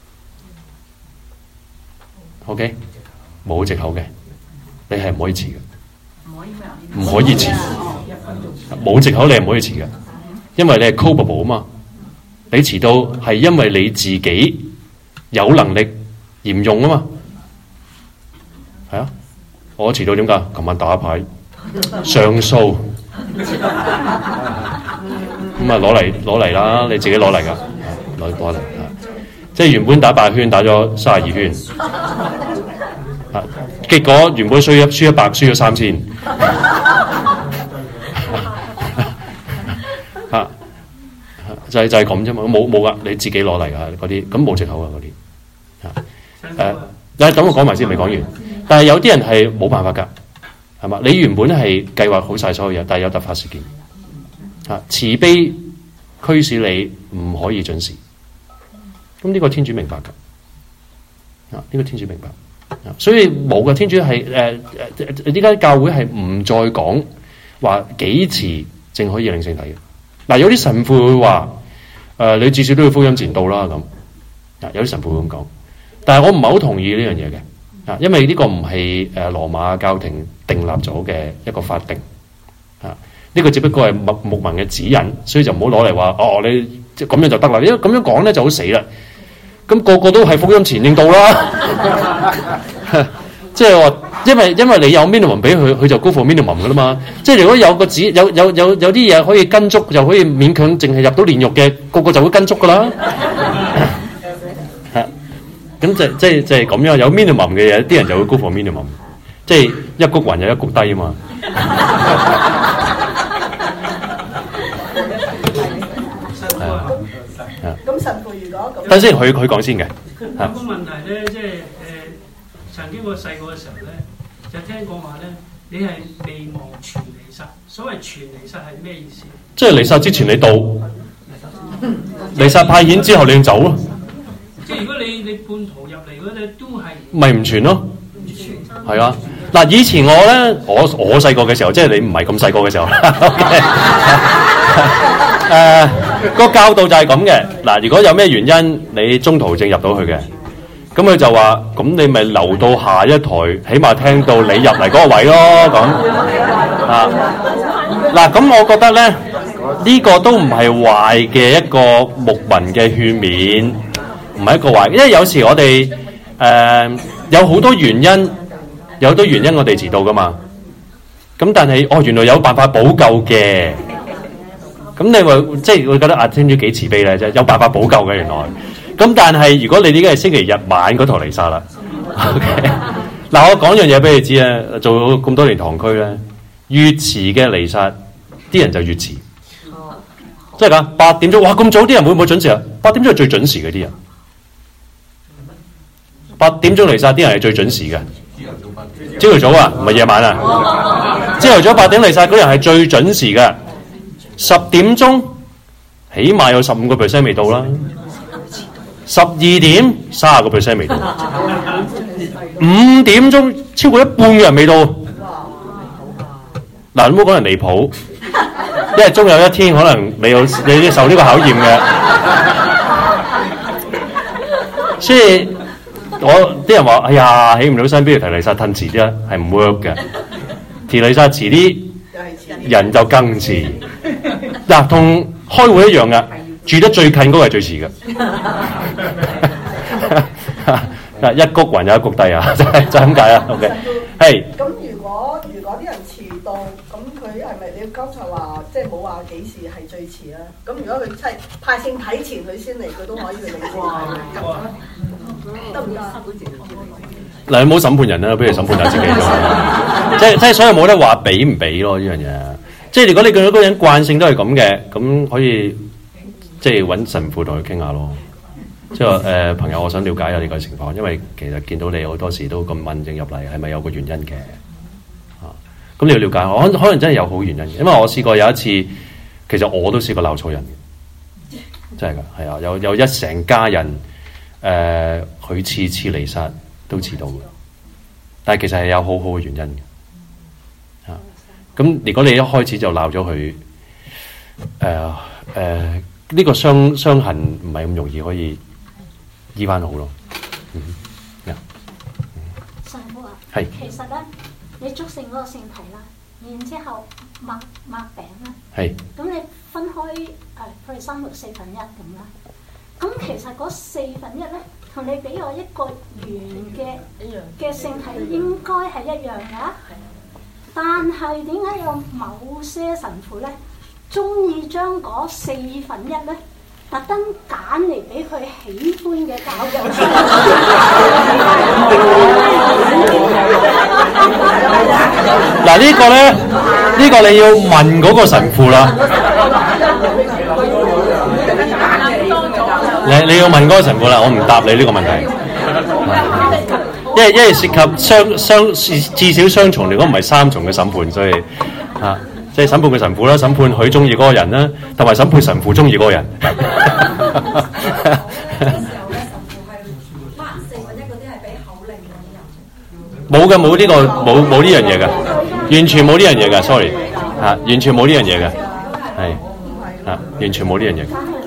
，OK， 冇藉口嘅，你係唔可以遲嘅。唔可以遲，冇藉口你係唔可以遲嘅，因為你係 culpable 啊嘛。你遲到係因為你自己有能力嚴用啊嘛。係啊，我遲到點解？琴晚打牌上訴，咁啊攞嚟啦，你自己攞嚟噶，攞嚟。即係原本打8圈，打咗32圈，結果原本輸100，輸咗3000。就係咁啫嘛，冇噶，你自己攞嚟噶嗰啲，咁冇藉口噶嗰啲。你等我講埋先，未講完。但係有啲人係冇辦法噶，係嘛？你原本係計劃好晒所有嘢，但係有突發事件，慈悲驅使你唔可以準時。咁呢個天主明白噶，呢個天主明白。所以冇嘅，天主係依家教會係唔再講話幾遲正可以領聖體嘅。嗱，有啲神父會話你至少都要福音前到啦咁。有啲神父會咁講，但係我唔係好同意呢樣嘢嘅。因為呢個唔係羅馬教廷訂立咗嘅一個法定。呢個只不過係牧民嘅指引，所以就唔好攞嚟話你即咁樣就得啦。因為咁樣講咧就好死啦。咁個個都係福音前認到啦，即係話，因為你有 minimum 俾佢，佢就高過 minimum 噶啦嘛。即係如果有個指有啲嘢可以跟足，就可以勉強淨係入到煉獄嘅，個個就會跟足噶啦。咁即係咁樣，有 minimum 嘅嘢，啲人就會高過 minimum。即係一谷雲有一谷低啊嘛。 咁神父如果咁， 等先，佢講先嘅。 有個問題咧，即係曾經我細個嘅時候咧，就聽講話咧，你係未忘全彌撒。所謂全彌撒係咩意思？ 即係彌撒之前你到，彌撒派遣之後你要走咯。 即係如果你半途入嚟嗰啲都係咪唔全咯？係啊。嗱，以前我咧，我細個嘅時候，即係你唔係咁細個嘅時候。個教導就係咁嘅。嗱，如果有咩原因你中途正入到去嘅，咁佢就話：咁你咪留到下一台，起碼聽到你入嚟嗰個位咯。咁嗱，咁我覺得咧，呢個都唔係壞嘅一個牧民嘅勸勉，唔係一個壞，因為有時我哋有好多原因，我哋遲到噶嘛。咁但係原來有辦法補救嘅。咁你會即係會覺得天主幾慈悲咧，即係有辦法補救嘅原來。咁但係如果你呢家係星期日晚嗰台彌撒啦，OK， 嗱，我講樣嘢俾你知啊，做咗咁多年堂區咧，越遲嘅彌撒，啲人就越遲。真係㗎，8點鐘，哇咁早啲人會唔會準時啊？8點鐘係最準時嘅啲人。8點鐘彌撒啲人係最準時嘅。朝頭早啊，唔係夜晚啊。朝頭早8點彌撒嗰人係最準時嘅。10點鐘起碼有15% 未到啦。12點30% 未到。5點鐘超過一半嘅人未到。嗱，你唔好講人離譜。因為終有一天可能你要受呢個考驗嘅，所以啲人話：哎呀，起唔到身，邊條提彌撒褪遲啲啊？係唔 work 嘅，提彌撒遲啲，人就更遲。嗱，同開會一樣嘅，住得最近嗰個係最遲嘅。一谷還有一谷低啊，就咁解啊。OK， 係。 咁如果啲人遲到，咁佢係咪你剛才話即係冇話幾時係最遲啊？咁如果佢真係派聖體前佢先嚟，佢都可以去領聖體，得唔得？ 嗱，你唔好審判人啦，不如審判下自己咯。即係所以冇得話俾唔俾咯呢樣嘢。即係如果你見到嗰個人慣性都係咁嘅，咁可以即係揾神父同佢傾下咯。即係話朋友，我想了解下你個情況，因為其實見到你好多時都咁問症入嚟，係咪有個原因嘅？咁你要了解，可能真係有好原因嘅。因為我試過有一次，其實我都試過鬧錯人嘅，真係㗎，係啊，有一成家人佢次彌撒都遲到嘅，但係其實係有好好嘅原因嘅。咁如果你一開始就鬧咗佢，呢個傷痕唔係咁容易可以醫翻好咯。 神父啊， 係其實咧，你祝聖嗰個聖體啦，然之後擘餅啦， 係。 咁你分開譬如生活4分1咁啦。咁其實嗰4分1咧，同你俾我一個圓嘅聖體應該係一樣㗎。但係點解有某些神父咧，中意將嗰4分1咧，特登揀嚟俾佢喜歡嘅教友？ 嗱，呢個咧，呢個你要問嗰個神父啦。你要問嗰個神父啦，我唔答你呢個問題。因為涉及至少雙重，如果唔係3重嘅審判，所以即係審判嘅神父啦，審判佢中意嗰個人啦，同埋審判神父中意嗰個人。冇嘅，冇呢個冇呢樣嘢嘅，完全冇呢樣嘢嘅 ，sorry 完全冇呢樣嘢嘅，係完全冇呢樣嘢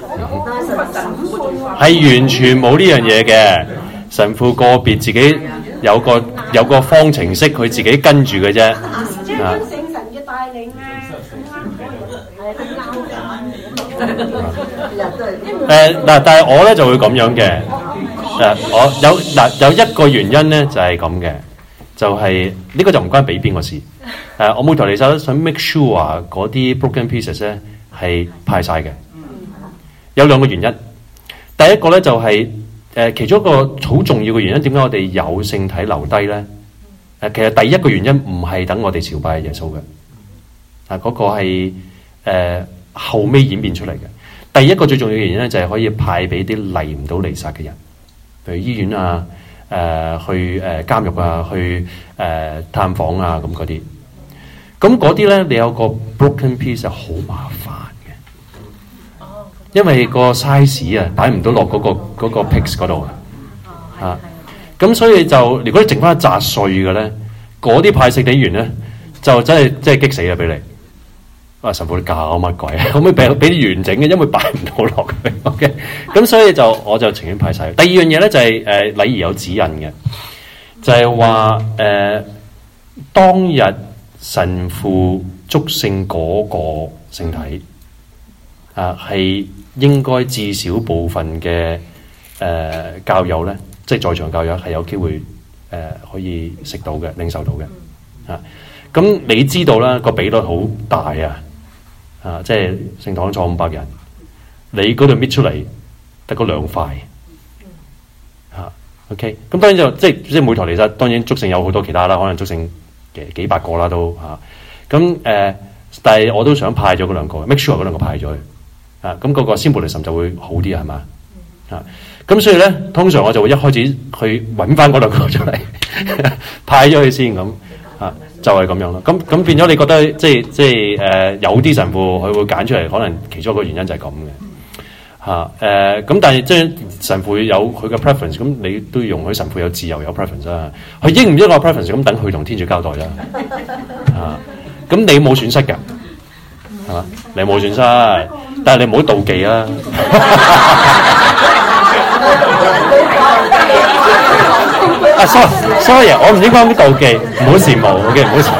嘅，係完全冇呢樣嘢嘅。神父個別自己有個方程式，佢自己跟住嘅啫。 即係跟聖神嘅帶領但係我咧就會咁樣嘅。我有一個原因咧就係咁嘅，就係呢個就唔關俾邊個事。我每台彌撒都想 make sure 嗰啲 broken pieces 咧係派晒嘅。有2個原因，第一個咧就係。其中一個好重要嘅原因，點解我哋有聖體留低咧？其實第一個原因唔係等我哋朝拜耶穌嘅，嗰個係後尾演變出嚟嘅。第一個最重要嘅原因咧，就係可以派俾啲嚟唔到彌撒嘅人，譬如醫院啊、去監獄啊、去探訪啊咁嗰啲。咁嗰啲咧，你有個 broken piece 係好麻煩。因為個 size 啊擺唔到落嗰個 pix 嗰度咁所以就如果你剩翻一紮碎嘅咧，嗰啲派聖體員咧就真係激死啊！俾你神父你搞乜鬼啊？可唔可以俾啲完整嘅？因為擺唔到落去。OK， 咁所以我就情願派晒。第二樣嘢咧就係禮儀有指引嘅，就係話當日神父祝聖嗰個聖體係。應該至少部分嘅教友咧，即係在場教友係有機會可以食到嘅、領受到嘅咁你知道啦，個比率好大即係聖堂坐500人，你嗰度搣出嚟得嗰2塊 OK， 咁當然就即係每台彌撒，當然祝聖有好多其他啦，可能祝聖幾百個啦都嚇。咁但係我都想派咗嗰兩個 ，make sure 嗰兩個派咗去啊。咁嗰個 symbolism 就會好啲係嘛啊？咁所以咧，通常我就會一開始去揾翻嗰兩個出嚟派咗佢先咁啊，就係咁樣咯。咁變咗你覺得即係有啲神父佢會揀出嚟，可能其中一個原因就係咁嘅嚇咁但係即係神父有佢嘅 preference， 咁你都要容許神父有自由有 preference 啊。佢應唔應個 preference 咁等佢同天主交代啦咁你冇損失㗎係嘛？你冇損失，但係你唔好妒忌啊。sorry， 我唔應該咁妒忌，唔好羨慕，OK， 唔好羨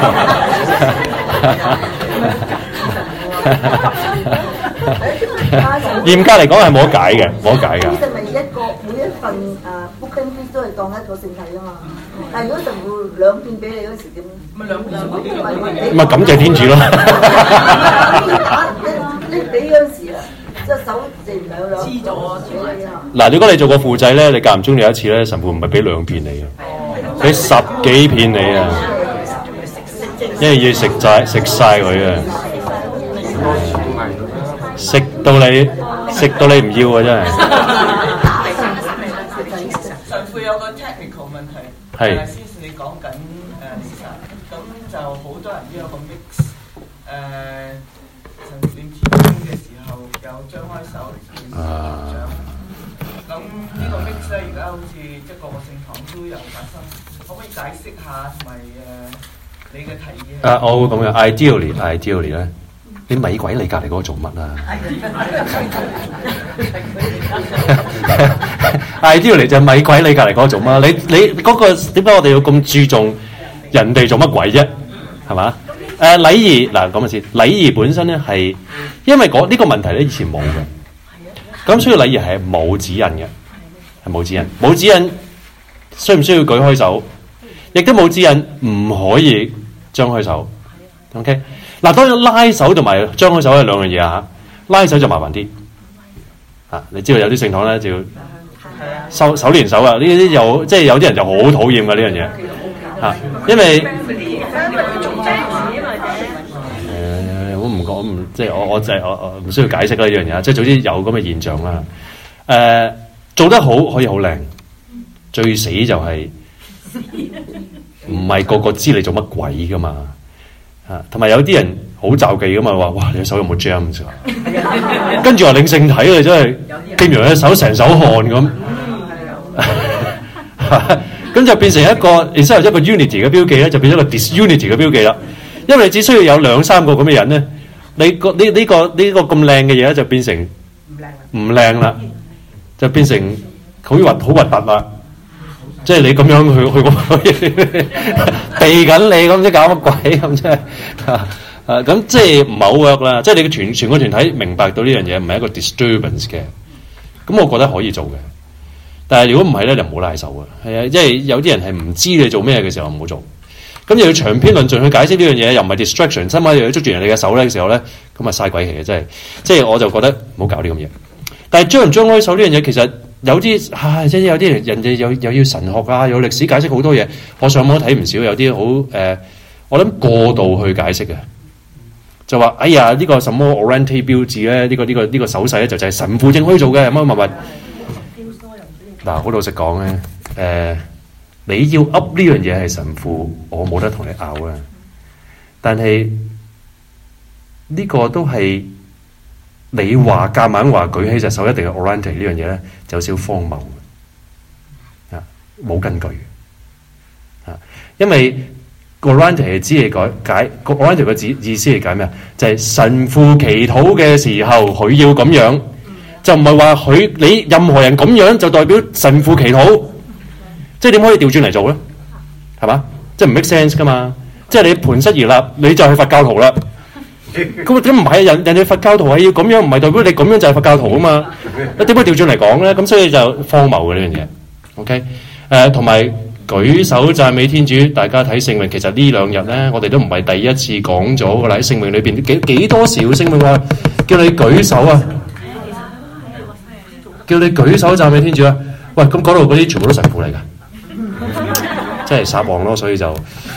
慕。嚴格嚟講係冇得解嘅，冇得解嘅。 呢就咪每一份booking fee 都係當一個聖體啊嘛。但係如果神父兩邊俾你嗰時點？咪兩邊咪感謝天主咯。 你俾嗰時啊，即係手剩兩黐咗嗱，如果你做個副祭咧，你間唔中有一次咧，神父唔係俾2片你嘅，俾10幾片你啊，因為要食晒佢啊，食到你唔要啊，真係。 神父有個 technical 問題， 係先至你講緊咁就好多人都有個 mix 神父念天經嘅時候有張開手咁呢個 mix 咧，而家好似即係個聖堂都有發生，可唔可以解釋下同埋你嘅提議？ 我會咁樣 ideally 咧，你咪鬼你隔離嗰個做乜啊？ideally 就咪鬼你隔離嗰個做乜？你嗰個點解我哋要咁注重人哋做乜鬼啫？係嘛？禮儀嗱講下先，禮儀本身咧係因為呢個問題咧以前冇嘅，咁所以禮儀係冇指引嘅，係冇指引，冇指引需唔需要舉開手，亦都冇指引唔可以張開手。OK， 嗱當然拉手同埋張開手係兩樣嘢啊，拉手就麻煩啲你知道有啲聖堂咧就要手連手啊，呢啲有即係有啲人就好討厭嘅呢樣嘢因為。我唔即係我就係我唔需要解釋啦呢樣嘢，即係總之有咁嘅現象啦。做得好可以好靚，最死就係唔係個個知你做乜鬼噶嘛同埋有啲人好罩忌噶嘛，話哇你手有冇 jam 㗎？跟住話領聖體啊，真係見完隻手成手汗咁，咁就變成一個instead of一個 unity 嘅標記咧，就變咗一個 disunity 嘅標記啦。因為你只需要有2-3個咁嘅人咧。呢個咁靚嘅嘢咧，就變成唔靚啦，就變成好核突啦。即係你咁樣去避緊你咁，即係搞乜鬼咁啫？咁即係唔係好 work 啦。即係你嘅全個團體明白到呢樣嘢唔係一個 disturbance 嘅，咁我覺得可以做嘅。但係如果唔係咧，就唔好拉手嘅。係啊，因為有啲人係唔知你做咩嘅時候唔好做。咁又要長篇論盡去解釋呢樣嘢，又唔係 distraction， 心又要捉住人哋嘅手咧嘅時候咧，咁啊嘥鬼氣嘅，真係。即係我就覺得唔好搞呢咁嘢。但係張唔張開手呢樣嘢，其實有啲即係有啲人哋又要神學啊，有歷史解釋好多嘢。我上網睇唔少，有啲好我諗過度去解釋嘅，就話哎呀呢個什麼 Oriente 標誌咧，呢個手勢咧就係神父正可以做嘅乜。嗱，好老實講咧，你要噏呢樣嘢係神父，我冇得同你拗啊！但係呢個都係你話夾硬話舉起隻手一定係 Oriente 呢樣嘢咧，就有少少荒謬嘅冇根據因為 Oriente 係只係解 Oriente 嘅意思係解咩啊？就係神父祈禱嘅時候佢要咁樣，就唔係話你任何人咁樣就代表神父祈禱。即係點可以調轉嚟做咧？係嘛？即係唔 make sense 噶嘛？即係你盤膝而立，你就係佛教徒啦。咁點唔係人哋佛教徒係要咁樣，唔係代表你咁樣就係佛教徒啊嘛？點解調轉嚟講咧？咁所以就荒謬嘅呢樣嘢。OK，同埋舉手讚美天主，大家睇聖詠，其實呢2日咧，我哋都唔係第一次講咗㗎啦。喺聖詠裏邊幾多時聖詠話叫你舉手啊？叫你舉手讚美天主啊！ 喂，咁嗰度嗰啲全部都神父嚟㗎，即係撒網咯，所以就。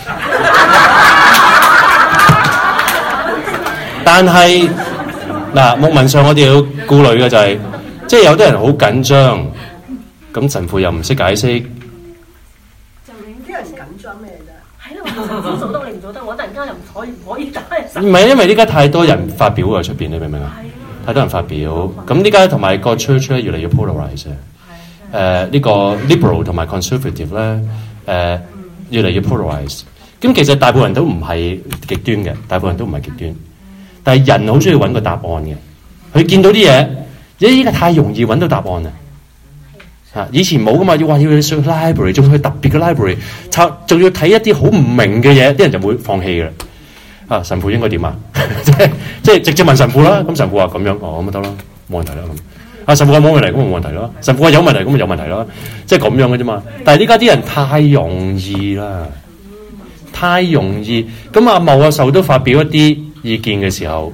但係嗱，牧民上我哋要顧慮嘅就係、即係有啲人好緊張，咁神父又唔識解釋。 啲人緊張咩啫？ 係咯，神父做得你唔做得，我突然間又唔可以打神。 唔係因為呢家太多人發表啊，出邊你明唔明啊？太多人發表，咁呢家同埋個 church 咧越嚟越 polarize 呢個 liberal 同埋 conservative 咧越嚟越 polarize。咁其實大部分人都唔係極端嘅，大部分人都唔係極端。但係人好中意揾個答案嘅，佢見到啲嘢，依家太容易揾到答案啦。嚇，以前冇噶嘛，要去上 library， 仲去特別嘅 library， 仲要睇一啲好唔明嘅嘢，啲人就會放棄嘅啦。啊，神父應該點啊？即係直接問神父啦。咁神父話咁樣，咁咪得咯，冇問題啦咁。啊，神父話冇問題，咁咪冇問題咯。神父話有問題，咁咪有問題咯。即係咁樣嘅啫嘛。但係依家啲人太容易啦，太容易。咁阿茂阿壽都發表一啲意見嘅時候，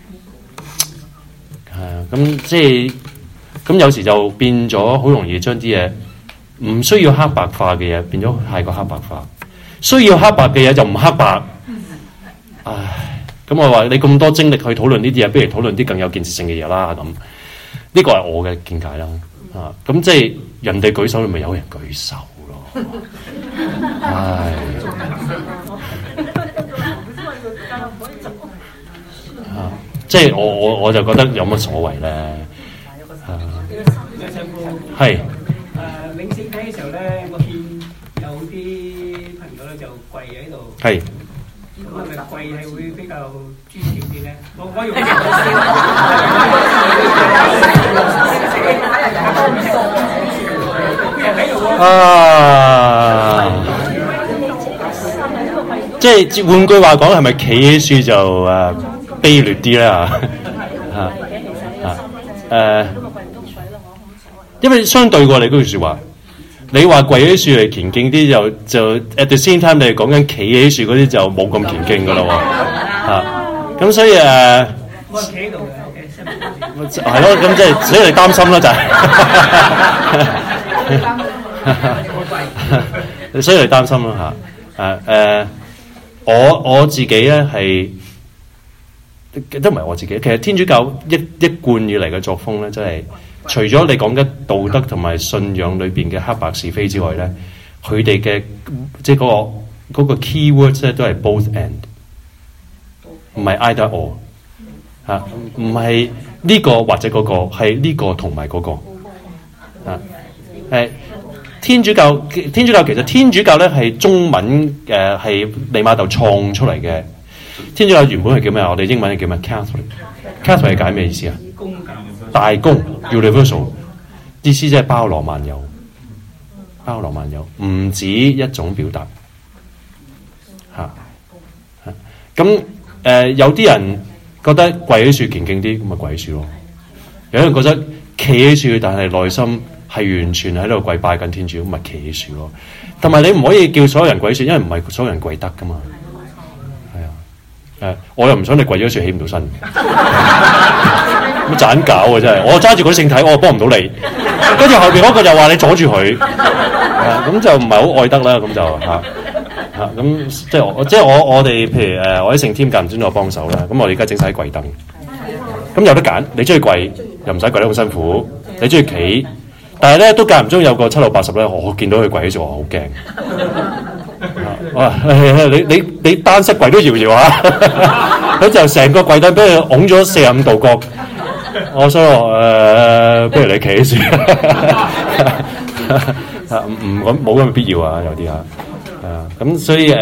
咁即係咁有時就變咗好容易將啲嘢唔需要黑白化嘅嘢變咗太過黑白化，需要黑白嘅嘢就唔黑白。唉，咁我話你咁多精力去討論呢啲嘢，不如討論啲更有建設性嘅嘢啦。咁呢個係我嘅見解啦。咁即係人哋舉手，你咪有人舉手咯。唉。即係我就覺得有乜所謂咧？係領聖體嘅時候咧，我見有啲朋友咧就跪喺度。 係。 咁係咪跪係會比較專業啲咧？我用即係換句話講，係咪企喺樹就卑劣啲咧？因為相對過你嗰句説話，你話跪喺樹嚟虔敬啲，就 at the same time 你係講緊企喺樹嗰啲就冇咁虔敬噶啦喎。咁所以我企喺度嘅， 係咯，咁即係所以你擔心啦就係，所以你擔心啦嚇。我自己咧係都唔係我自己，其實天主教一貫以嚟嘅作風咧，真係除咗你講嘅道德同埋信仰裏邊嘅黑白是非之外咧，佢哋嘅即係嗰個 key words 咧都係 both and， 唔係 either or 嚇，唔係呢個或者嗰個，係呢個同埋嗰個啊。天主教其實天主教咧係中文係利瑪竇創出嚟嘅。天主教原本係叫咩啊？我哋英文係叫咩 ？Catholic 係解咩意思啊？大公 universal， 意思即係包羅萬有，包羅萬有，唔止一種表達嚇。咁有啲人覺得跪喺樹虔敬啲，咁咪跪喺樹咯。有人覺得企喺樹，但係內心係完全喺度跪拜緊天主，咁咪企喺樹咯。同埋你唔可以叫所有人跪喺樹，因為唔係所有人跪得噶嘛。係啊，我又唔想你跪咗樹起唔到身，咁盞搞啊真係。我揸住嗰聖體，我幫唔到你，跟住後邊嗰個就話你阻住佢，咁就唔係好愛得啦。咁就咁即係我哋譬如我喺聖天間唔中我幫手啦。咁我哋而家整晒跪凳，咁有得揀，你中意跪又唔使跪得好辛苦，你中意企。但係咧，都間唔中有個7、80咧，我見到佢跪喺度，我好驚。你單膝跪都搖搖下，佢就成個跪凳俾佢拱咗45度角。我所以不如你企喺樹，冇咁嘅必要啊，有啲咁所以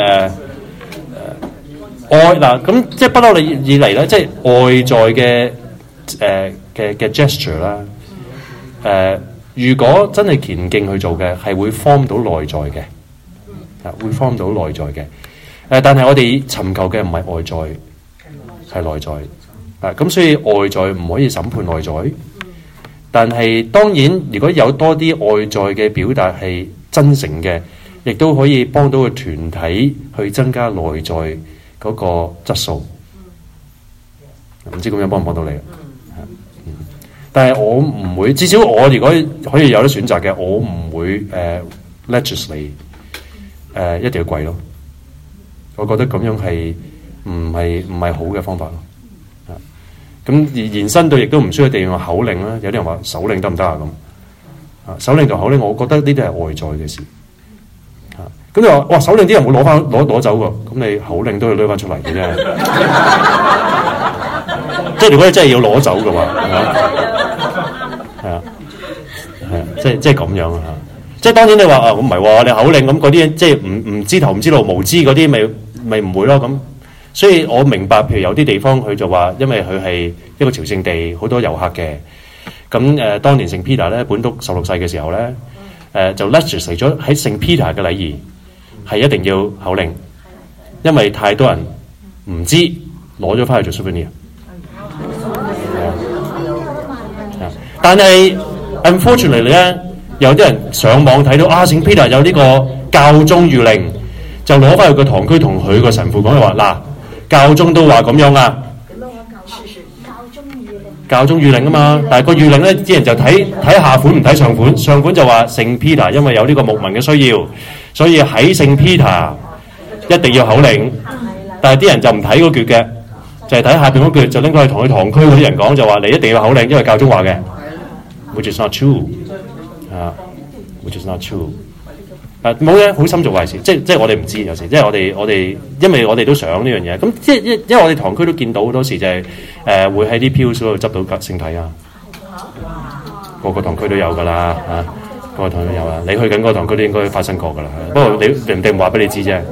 愛嗱咁即係不嬲你以嚟咧，即係外在嘅 gesture 啦，如果真係虔敬去做嘅，係會 form 到內在嘅，會 form 到內在嘅。但係我哋尋求嘅唔係外在，係內在。咁所以外在唔可以審判內在。但係當然，如果有多啲外在嘅表達係真誠嘅，亦都可以幫到個團體去增加內在嗰個質素。唔知咁樣幫唔幫到你？ 但係我唔會，至少我如果可以有得選擇嘅，我唔會legislate 一定要跪咯。我覺得咁樣係唔係好嘅方法咯。咁而延伸到亦都唔需要一定要用口令啦。有啲人話手令得唔得啊？咁手令同口令，我覺得呢啲係外在嘅事。咁你話哇，手令啲人會攞走喎，咁你口令都要攞翻出嚟嘅啫。即係如果你真係要攞走嘅話，係啊，即係咁樣啊。即係當然你話啊，唔係喎，你口令咁嗰啲即係唔知頭唔知路無知嗰啲，咪唔會咯咁。所以我明白，譬如有啲地方佢就話，因為佢係一個朝聖地，好多遊客嘅。咁當年聖 Peter 咧，本篤16世嘅時候咧，就 legislate 咗喺聖 Peter 嘅禮儀係一定要口令，因為太多人唔知攞咗翻去做 souvenir。但係 unfortunately 咧，有啲人上網睇到聖 Peter 有呢個教宗諭令，就攞翻去個堂區同佢個神父講，話嗱，教宗都話咁樣啊。教宗諭令啊嘛，但係個諭令咧，啲人就睇下款唔睇上款，上款就話聖 Peter 因為有呢個牧民嘅需要，所以喺聖 Peter 一定要口令，但係啲人就唔睇嗰橛嘅，就係睇下邊嗰橛，就拎佢去同佢堂區嗰啲人講，就話你一定要口令，因為教宗話嘅 ，which is not true 啊 ，which is not true 冇嘅，好心做壞事，即係我哋唔知有時，即係我哋，因為我哋都想呢樣嘢，咁即係因為我哋堂區都見到好多時就係會喺啲 pews 嗰度執到聖體啊，個個堂區都有㗎啦嚇，個個堂區都有啊，你去緊嗰個堂區都應該發生過㗎啦，不過人哋唔話俾你知啫，係。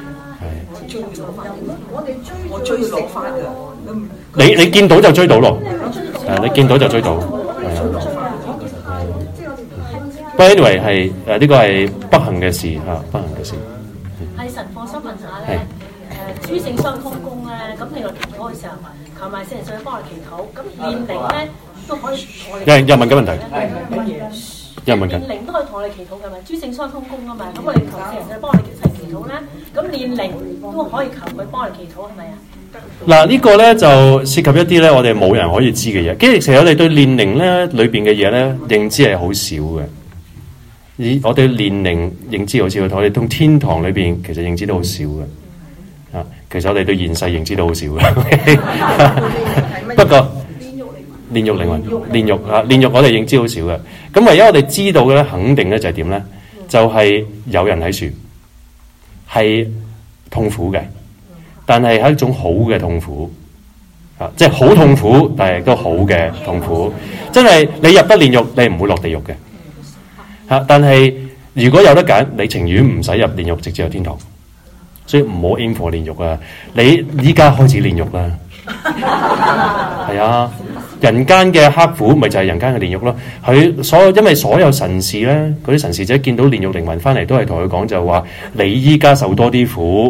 我追攞翻㗎，你見到就追到咯，你見到就追到。不過 anyway 係呢個係不幸嘅事嚇，不幸嘅事。 係神父想問下咧，諸聖雙通功咧，咁你個祈禱嘅時候，求埋聖人上去幫我哋祈禱，咁煉靈咧都可以同我哋。有人問緊問題。有人問緊。煉靈都可以同我哋祈禱㗎嘛？諸聖雙通功啊嘛，咁我哋求聖人上去幫我哋一齊祈禱咧，咁煉靈都可以求佢幫我哋祈禱係咪啊？ 嗱，呢個咧就涉及一啲咧，我哋冇人可以知嘅嘢。其實我哋對煉靈咧裏邊嘅嘢咧認知係好少嘅。我哋煉靈認知好少，我哋同天堂裏邊其實認知都好少嘅。其實我哋對現世認知都好少嘅。不過煉獄靈魂，煉獄我哋認知好少嘅。咁唯一我哋知道嘅咧，肯定咧就係點咧？就係有人喺樹，係痛苦嘅，但係係一種好嘅痛苦。即係好痛苦，但係都好嘅痛苦。真係你入得煉獄，你唔會落地獄嘅。但係如果有得揀，你情願唔使入煉獄，直接入天堂。所以唔好 aim for 煉獄啊！你依家開始煉獄啦，係啊！人間嘅刻苦，咪就係人間嘅煉獄咯。因為所有神士咧，嗰啲神士者見到煉獄靈魂翻嚟，都係同佢講就話：你依家受多啲苦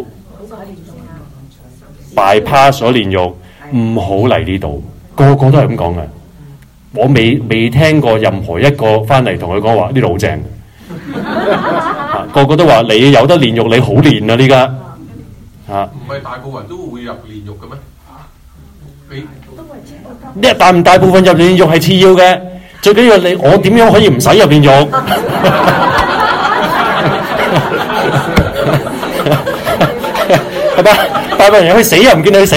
，bypass咗煉獄，唔好嚟呢度。個個都係咁講嘅。我未聽過任何一個翻嚟同佢講話呢度好正，個個都話你有得煉獄，你好煉啊！呢家唔係大部分人都會入煉獄嘅咩？大部分入煉獄係次要嘅，最緊要我點樣可以唔使入煉獄？係嘛？大部分人去死又唔見你去死。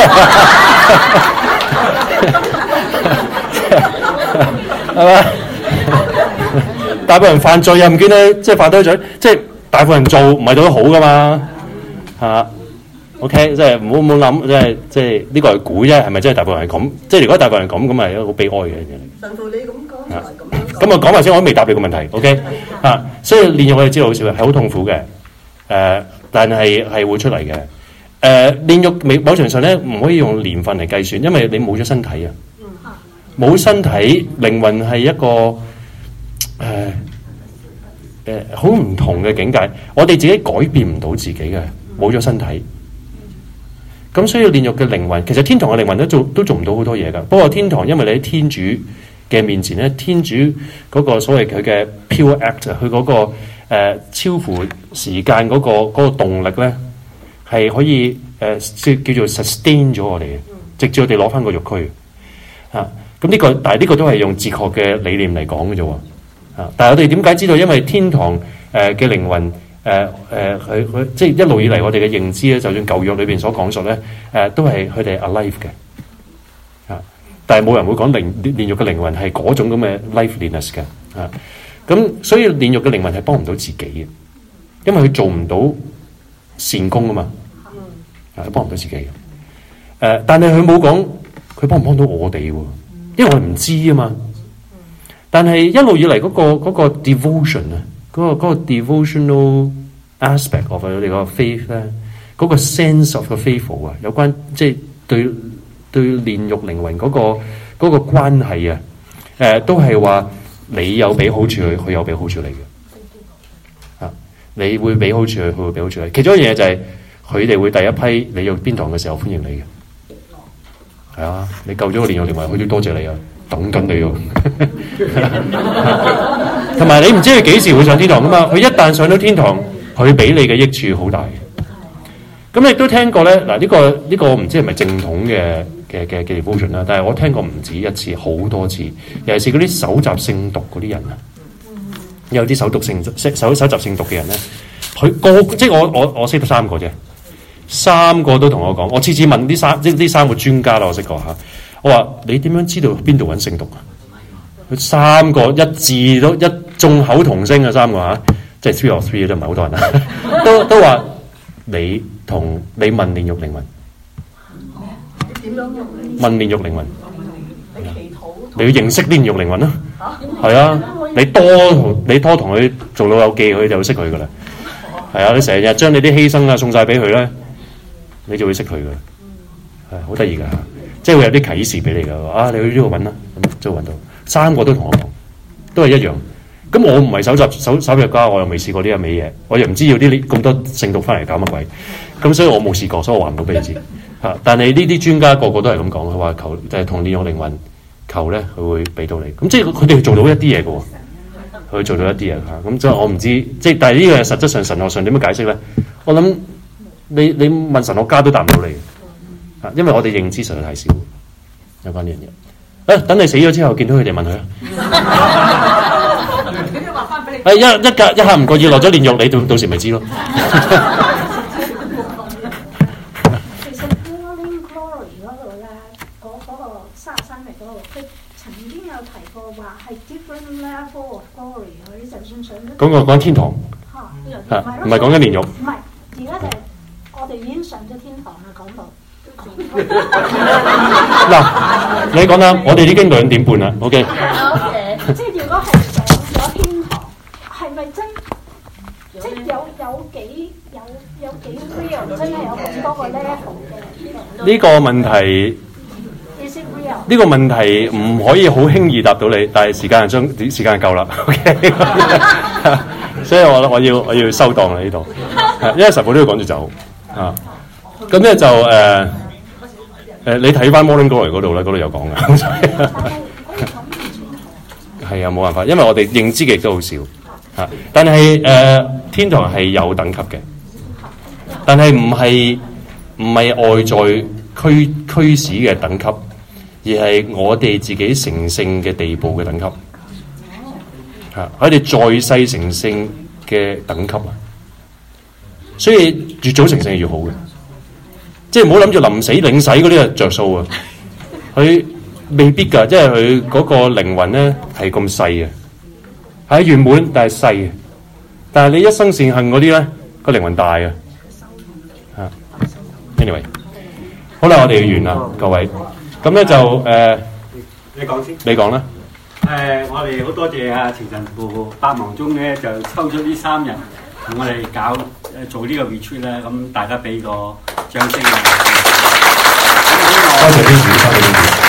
係嘛？大部分人犯罪又唔見你，即係犯多罪，即係大部分人做唔係做得好噶嘛？嚇 ，OK， 即係唔好諗，即係呢個係估啫，係咪真係大部分人係咁？即係如果大部分人咁，咁係一個好悲哀嘅嘢。 神父，你咁講同埋咁樣講。 咁我講埋先，我都未答你個問題。OK，所以煉獄我哋知道好少嘅，係好痛苦嘅。但係會出嚟嘅。煉獄某程度上咧，唔可以用年份嚟計算，因為你冇咗身體啊。冇身體，靈魂係一個好唔同嘅境界。我哋自己改變唔到自己嘅，冇咗身體。咁所以煉獄嘅靈魂，其實天堂嘅靈魂都做唔到好多嘢㗎。不過天堂因為你喺天主嘅面前咧，天主嗰個所謂佢嘅 pure act， 佢嗰個超乎時間嗰個動力咧，係可以叫做 sustain 咗我哋嘅，直至我哋攞翻個肉軀但係呢個都係用哲學嘅理念嚟講嘅啫喎。但係我哋點解知道？因為天堂嘅靈魂佢即係一路以嚟我哋嘅認知咧，就算舊約裏邊所講述咧，都係佢哋 alive 嘅。但係冇人會講煉獄嘅靈魂係嗰種咁嘅 liveliness 嘅。咁所以煉獄嘅靈魂係幫唔到自己嘅，因為佢做唔到善功啊嘛。佢幫唔到自己嘅。但係佢冇講佢幫唔幫到我哋喎，因為我哋唔知啊嘛。但係一路以嚟嗰個 devotion 啊，嗰個 devotional aspect of 我哋個 faith 咧，嗰個 sense of 個 faithful 啊，有關即係對煉獄靈魂嗰個關係啊，都係話你有俾好處佢，佢有俾好處你嘅。你會俾好處佢，佢會俾好處你。其中一樣嘢就係佢哋會第一批你入邊堂嘅時候歡迎你嘅。係啊，你救咗個煉獄靈魂，佢都多謝你啊，等緊你喎。同埋你唔知佢幾時會上天堂噶嘛？佢一旦上到天堂，佢俾你嘅益處好大嘅。咁你亦都聽過咧，嗱呢個唔知係咪正統嘅 devotion 啦？但係我聽過唔止一次，好多次，尤其是嗰啲搜集聖讀嗰啲人啊，有啲搜集聖讀嘅人咧，即係我識得3個啫。3個都同我講，我次次問呢三個專家啦，我識過嚇。我話你點樣知道邊度揾聖讀啊？佢3個一致都一眾口同聲啊，3個嚇，即係 3 or 3都唔係好多人啊，都話你問煉獄靈魂， 點樣問煉獄靈魂，你要認識煉獄靈魂啦，係啊，你多同佢做老友記，佢就會識佢噶啦。係啊，你成日將你啲犧牲啊送晒俾佢咧，你就會識佢噶啦，係好得意噶，即係會有啲啟示俾你噶。你去呢度揾啦，咁就揾到。3個都同我講，都係一樣。咁我唔係搜集家，我又未試過呢一味嘢，我又唔知要啲咁多聖讀翻嚟搞乜鬼。咁所以我冇試過，所以我話唔到俾你知。但係呢啲專家個個都係咁講，佢話求就係同煉獄靈魂求咧，佢會俾到你。咁即係佢哋做到一啲嘢嘅喎，佢做到一啲嘢嚇。咁即係我唔知，即係但係呢個實質上神學上點樣解釋咧？我諗你問神學家都答唔到你嘅，因為我哋認知實在太少有關呢樣嘢。等你死咗之後見到佢哋問佢啊。一下唔覺意落咗煉獄，你到時咪知咯。 其實 Morning Glory 嗰度咧，嗰個33日嗰度，佢曾經有提過話係 different level of glory， 佢就算上咗。 講天堂唔係講緊煉獄。 唔係，而家就係我哋已經上咗天堂啦，講到。 嗱，你講啦，我哋已經2點半啦 ，OK。 即係如果係上咗天堂，係咪真？即係有幾 real？ 真係有咁多個 level 嘅？ 呢個問題，呢個問題唔可以好輕易答到你，但係時間係夠啦 ，OK。所以我要收檔啦呢度，因為神父都要趕住走啊。咁咧就你睇翻 Morning Glory 嗰度咧，嗰度有講嘅。係啊，冇辦法，因為我哋認知嘅亦都好少嚇。但係天堂係有等級嘅，但係唔係外在驅使嘅等級，而係我哋自己成聖嘅地步嘅等級嚇。我哋在世成聖嘅等級啊，所以越早成聖係越好嘅。即係唔好諗住臨死領洗嗰啲係着數啊！佢未必㗎，即係佢嗰個靈魂咧係咁細嘅，係圓滿但係細嘅。但係你一生善行嗰啲咧，個靈魂大嘅。Anyway， 好啦，我哋要完啦，各位。咁咧就你講先。 你講啦。 我哋好多謝啊程神父百忙中咧就抽咗呢3日同我哋做呢個 retreat 咧，咁大家俾個掌聲啊！ 多謝天主，多謝天主。